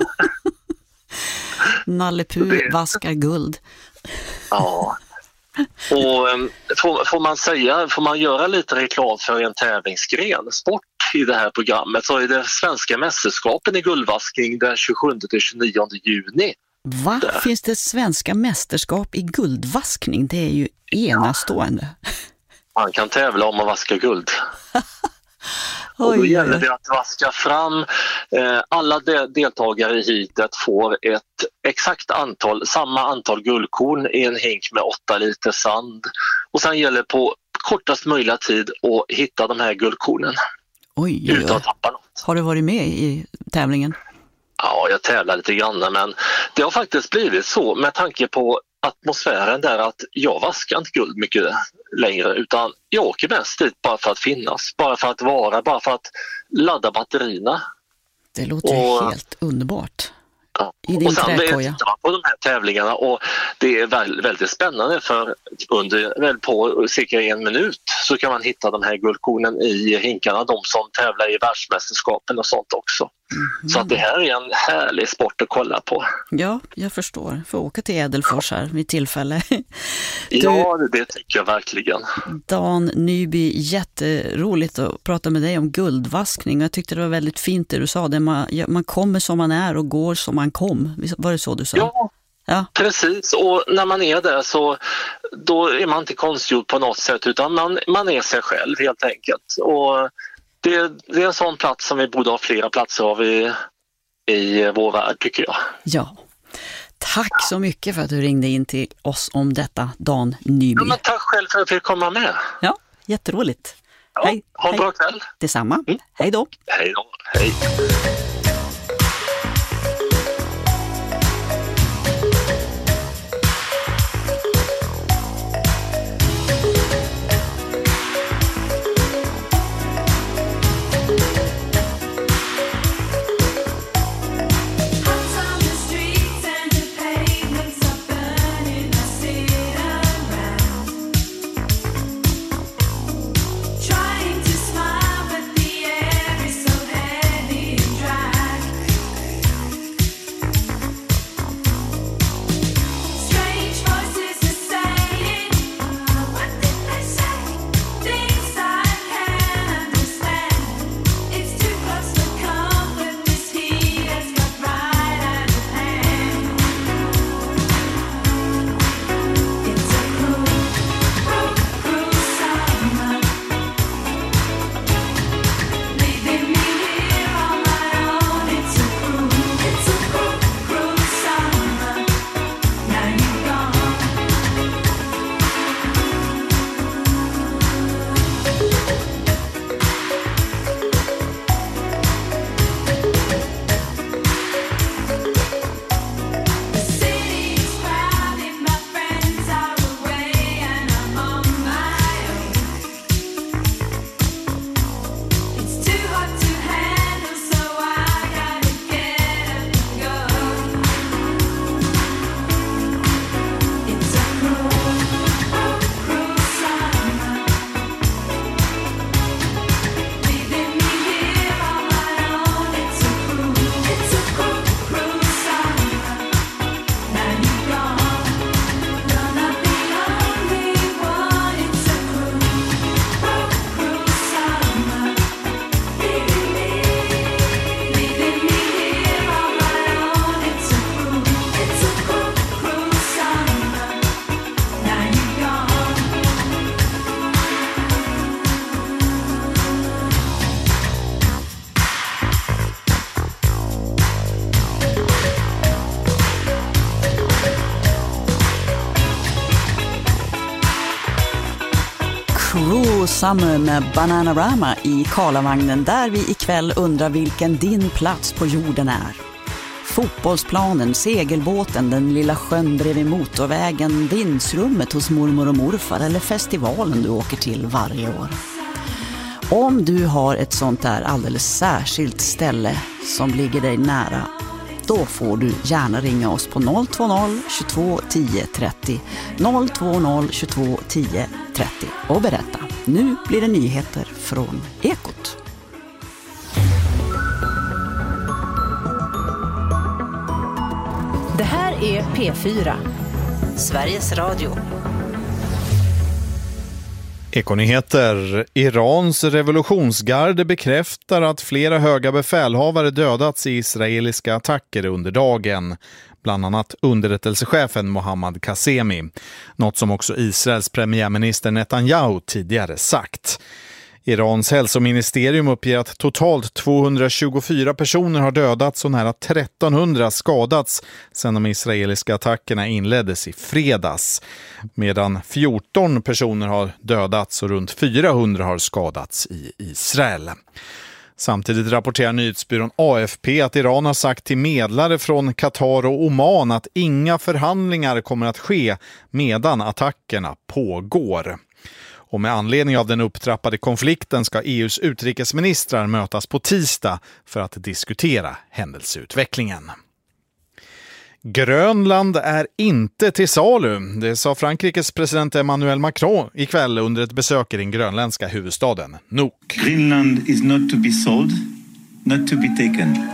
Nalle Puh vaskar guld. Ja. Och får, får man säga, får man göra lite reklam för en tävlingsgren, sport i det här programmet, så är det svenska mästerskapen i guldvaskning den tjugosjunde till tjugonionde juni. Va? Där. Finns det svenska mästerskap i guldvaskning? Det är ju enastående. Man kan tävla om att vaska guld. Och då gäller det att vaska fram. Eh, alla de- deltagare i heatet får ett exakt antal, samma antal guldkorn i en hink med åtta liter sand. Och sen gäller det på kortast möjliga tid att hitta de här guldkornen. Oj, oj, oj. Utan att tappa något. Har du varit med i tävlingen? Ja, jag tävlar lite grann, men det har faktiskt blivit så med tanke på atmosfären där att jag vaskar inte guld mycket längre, utan jag åker mest dit bara för att finnas, bara för att vara, bara för att ladda batterierna. Det låter och, helt underbart. Ja. I din och sen trädkoja. tittar man på de här tävlingarna och det är väldigt, väldigt spännande, för under väl på cirka en minut så kan man hitta de här guldkornen i hinkarna, de som tävlar i världsmästerskapen och sånt också. Mm. Så att det här är en härlig sport att kolla på. Ja, jag förstår. Får åka till Ädelfors här vid tillfälle. Du, ja, det tycker jag verkligen. Dan Nyby, jätteroligt att prata med dig om guldvaskning. Jag tyckte det var väldigt fint det du sa. Det man, man kommer som man är och går som man kom. Var det så du sa? Ja. Ja, precis. Och när man är där så då är man inte konstgjord på något sätt, utan man, man är sig själv helt enkelt. Och det, det är en sån plats som vi borde ha flera platser av i, i vår värld, tycker jag. Ja. Tack så mycket för att du ringde in till oss om detta, Dan Nyby. Ja, men tack själv för att vi fick komma med. Ja, jätteroligt. Ja, hej, ha en hej. bra kväll. Detsamma. Mm. Hej då. Hej då. Hej. Summer med Bananarama i Karlavagnen, där vi ikväll undrar vilken din plats på jorden är. Fotbollsplanen, segelbåten, den lilla sjön bredvid motorvägen, vindsrummet hos mormor och morfar eller festivalen du åker till varje år. Om du har ett sånt där alldeles särskilt ställe som ligger dig nära, då får du gärna ringa oss på noll två noll tjugotvå tio trettio noll två noll tjugotvå tio trettio och berätta. Nu blir det nyheter från Ekot. Det här är P fyra, Sveriges Radio. Ekonyheter. Irans revolutionsgarde bekräftar att flera höga befälhavare dödats i israeliska attacker under dagen. Bland annat underrättelsechefen Mohammad Qasemi. Något som också Israels premiärminister Netanyahu tidigare sagt. Irans hälsoministerium uppger att totalt tvåhundratjugofyra personer har dödats och nära trettonhundra skadats sedan de israeliska attackerna inleddes i fredags. Medan fjorton personer har dödats och runt fyrahundra har skadats i Israel. Samtidigt rapporterar nyhetsbyrån A F P att Iran har sagt till medlare från Qatar och Oman att inga förhandlingar kommer att ske medan attackerna pågår. Och med anledning av den upptrappade konflikten ska E U:s utrikesministrar mötas på tisdag för att diskutera händelseutvecklingen. Grönland är inte till salu. Det sa Frankrikes president Emmanuel Macron ikväll under ett besök i den grönländska huvudstaden Nuuk. Greenland is not to be sold, not to be taken.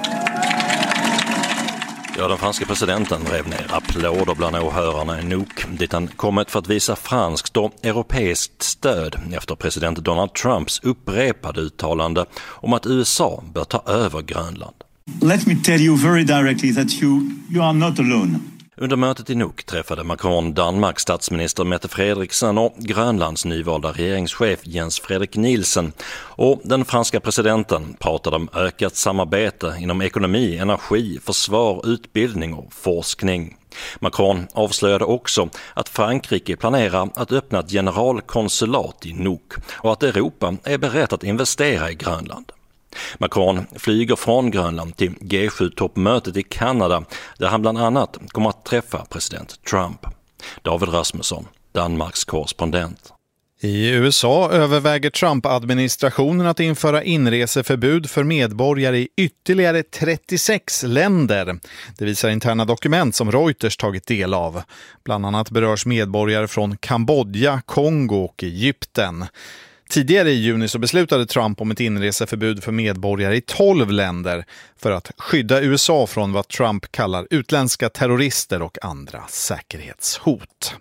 Ja, den franska presidenten rev ner applåder bland åhörarna i Nuuk dit han kommit för att visa franskt och europeiskt stöd efter president Donald Trumps upprepade uttalande om att U S A bör ta över Grönland. Let me tell you very directly that you, you are not alone. Under mötet i Nuuk träffade Macron Danmarks statsminister Mette Frederiksen och Grönlands nyvalda regeringschef Jens Frederik Nielsen. Och den franska presidenten pratade om ökat samarbete inom ekonomi, energi, försvar, utbildning och forskning. Macron avslöjade också att Frankrike planerar att öppna ett generalkonsulat i Nuuk och att Europa är berett att investera i Grönland. Macron flyger från Grönland till G sju-toppmötet i Kanada där han bland annat kommer att träffa president Trump. David Rasmusson, Danmarks korrespondent. I U S A överväger Trump-administrationen att införa inreseförbud för medborgare i ytterligare trettiosex länder. Det visar interna dokument som Reuters tagit del av. Bland annat berörs medborgare från Kambodja, Kongo och Egypten. Tidigare i juni så beslutade Trump om ett inreseförbud för medborgare i tolv länder för att skydda U S A från vad Trump kallar utländska terrorister och andra säkerhetshot.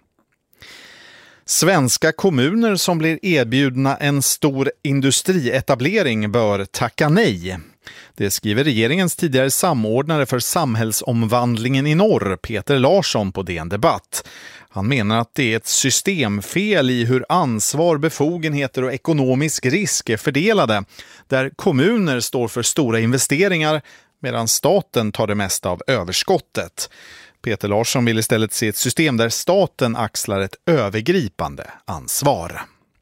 Svenska kommuner som blir erbjudna en stor industrietablering bör tacka nej. Det skriver regeringens tidigare samordnare för samhällsomvandlingen i norr, Peter Larsson, på D N Debatt. Han menar att det är ett systemfel i hur ansvar, befogenheter och ekonomisk risk är fördelade, där kommuner står för stora investeringar medan staten tar det mesta av överskottet. Peter Larsson vill istället se ett system där staten axlar ett övergripande ansvar.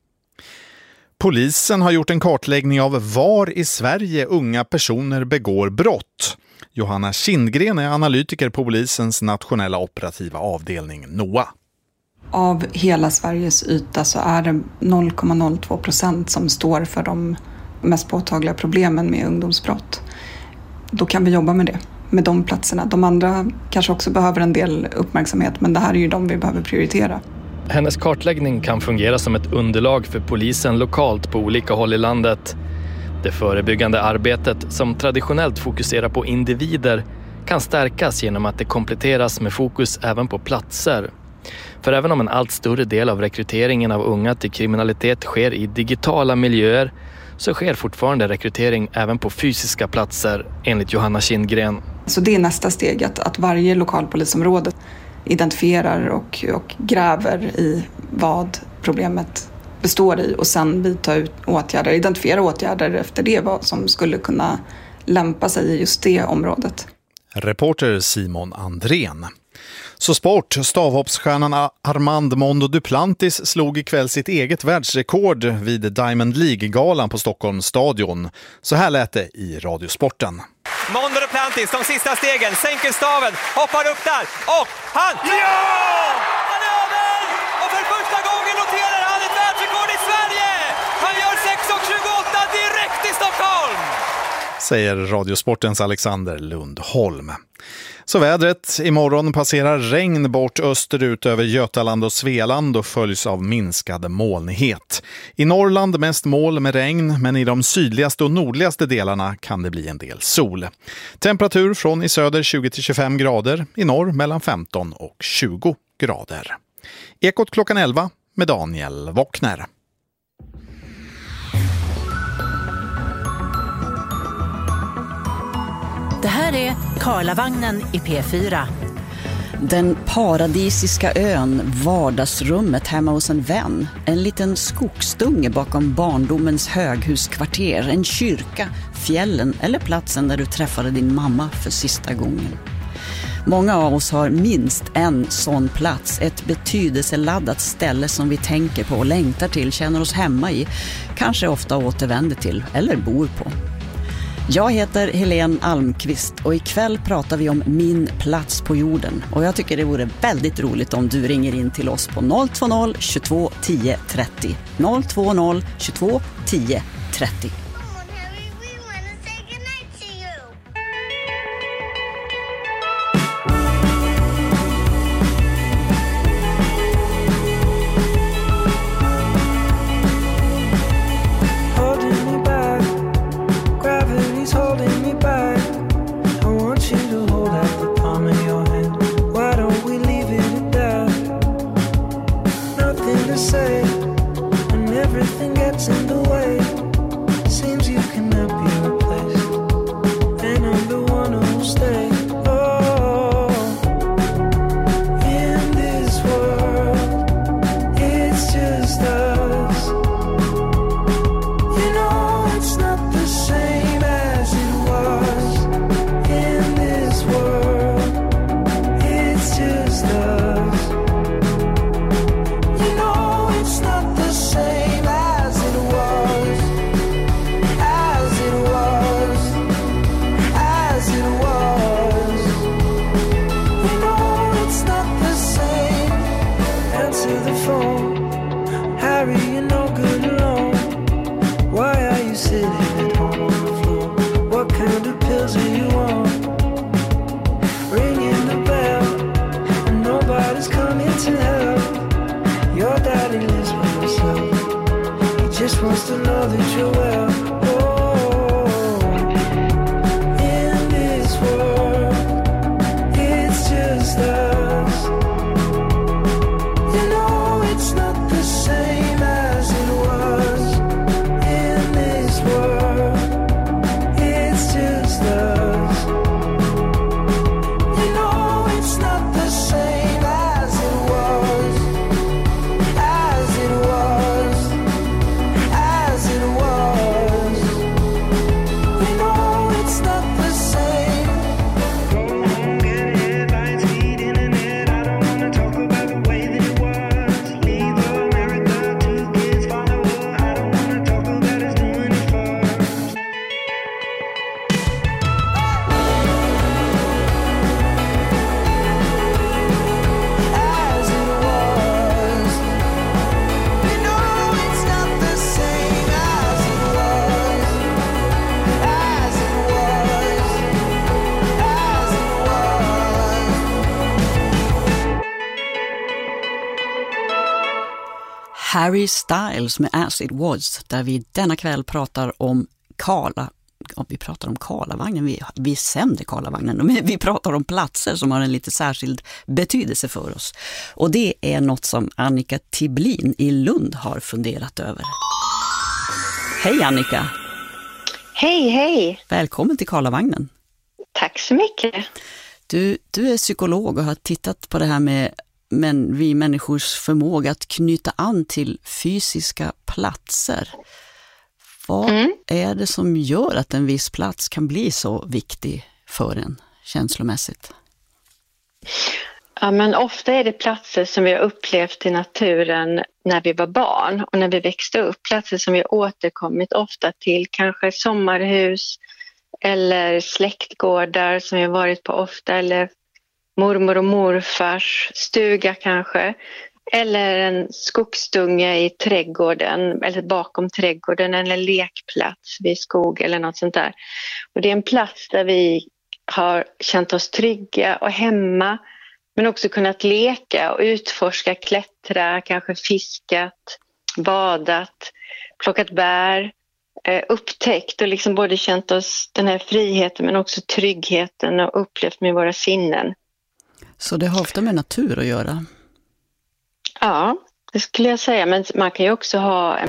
Polisen har gjort en kartläggning av var i Sverige unga personer begår brott. Johanna Kindgren är analytiker på polisens nationella operativa avdelning N O A. Av hela Sveriges yta så är det noll komma noll två procent som står för de mest påtagliga problemen med ungdomsbrott. Då kan vi jobba med det, med de platserna. De andra kanske också behöver en del uppmärksamhet, men det här är ju de vi behöver prioritera. Hennes kartläggning kan fungera som ett underlag för polisen lokalt på olika håll i landet. Det förebyggande arbetet, som traditionellt fokuserar på individer, kan stärkas genom att det kompletteras med fokus även på platser. För även om en allt större del av rekryteringen av unga till kriminalitet sker i digitala miljöer, så sker fortfarande rekrytering även på fysiska platser, enligt Johanna Kindgren. Så det är nästa steg, att, att varje lokalpolisområde identifierar och, och gräver i vad problemet består i och sen vidta ut åtgärder, identifiera åtgärder efter det, vad som skulle kunna lämpa sig i just det området. Reporter Simon Andrén. Så sport. Stavhoppsstjärnan Armand Mondo Duplantis slog ikväll sitt eget världsrekord vid Diamond League-galan på Stockholms stadion. Så här lät det i Radiosporten. Mondo Duplantis, de sista stegen, sänker staven, hoppar upp där och han... Ja! Han är över! Och för första gången noterar han ett världsrekord i Sverige! Han gör sex tjugoåtta direkt i Stockholm! Säger Radiosportens Alexander Lundholm. Så vädret, imorgon passerar regn bort österut över Götaland och Svealand och följs av minskad molnighet. I Norrland mest moln med regn, men i de sydligaste och nordligaste delarna kan det bli en del sol. Temperatur från i söder tjugo till tjugofem grader, i norr mellan femton och tjugo grader. Ekot klockan elva med Daniel Wockner. Det här är Karlavagnen i P fyra. Den paradisiska ön, vardagsrummet hemma hos en vän. En liten skogsdunge bakom barndomens höghuskvarter. En kyrka, fjällen eller platsen där du träffade din mamma för sista gången. Många av oss har minst en sån plats, ett betydelseladdat ställe som vi tänker på och längtar till, känner oss hemma i, kanske ofta återvänder till eller bor på. Jag heter Helene Almqvist och ikväll pratar vi om min plats på jorden. Och jag tycker det vore väldigt roligt om du ringer in till oss på noll två noll tjugotvå tio trettio. noll två noll tjugotvå tio trettio. Harry Styles med As It Was, där vi denna kväll pratar om Karla. Ja, vi pratar om Karlavagnen, vi, vi sänder Karlavagnen, men vi pratar om platser som har en lite särskild betydelse för oss. Och det är något som Annika Tiblin i Lund har funderat över. Hej Annika! Hej, hej! Välkommen till Karlavagnen. Tack så mycket. Du, du är psykolog och har tittat på det här med men vi människors förmåga att knyta an till fysiska platser. Vad mm. är det som gör att en viss plats kan bli så viktig för en känslomässigt? Ja, men ofta är det platser som vi har upplevt i naturen när vi var barn och när vi växte upp. Platser som vi har återkommit ofta till, kanske sommarhus eller släktgårdar som vi har varit på ofta, eller mormor och morfars stuga kanske, eller en skogsdunge i trädgården eller bakom trädgården, eller en lekplats vid skog eller något sånt där. Och det är en plats där vi har känt oss trygga och hemma, men också kunnat leka och utforska, klättra, kanske fiskat, badat, plockat bär, eh, upptäckt och liksom både känt oss den här friheten men också tryggheten och upplevt med våra sinnen. Så det har ofta med natur att göra? Ja, det skulle jag säga, men man kan ju också ha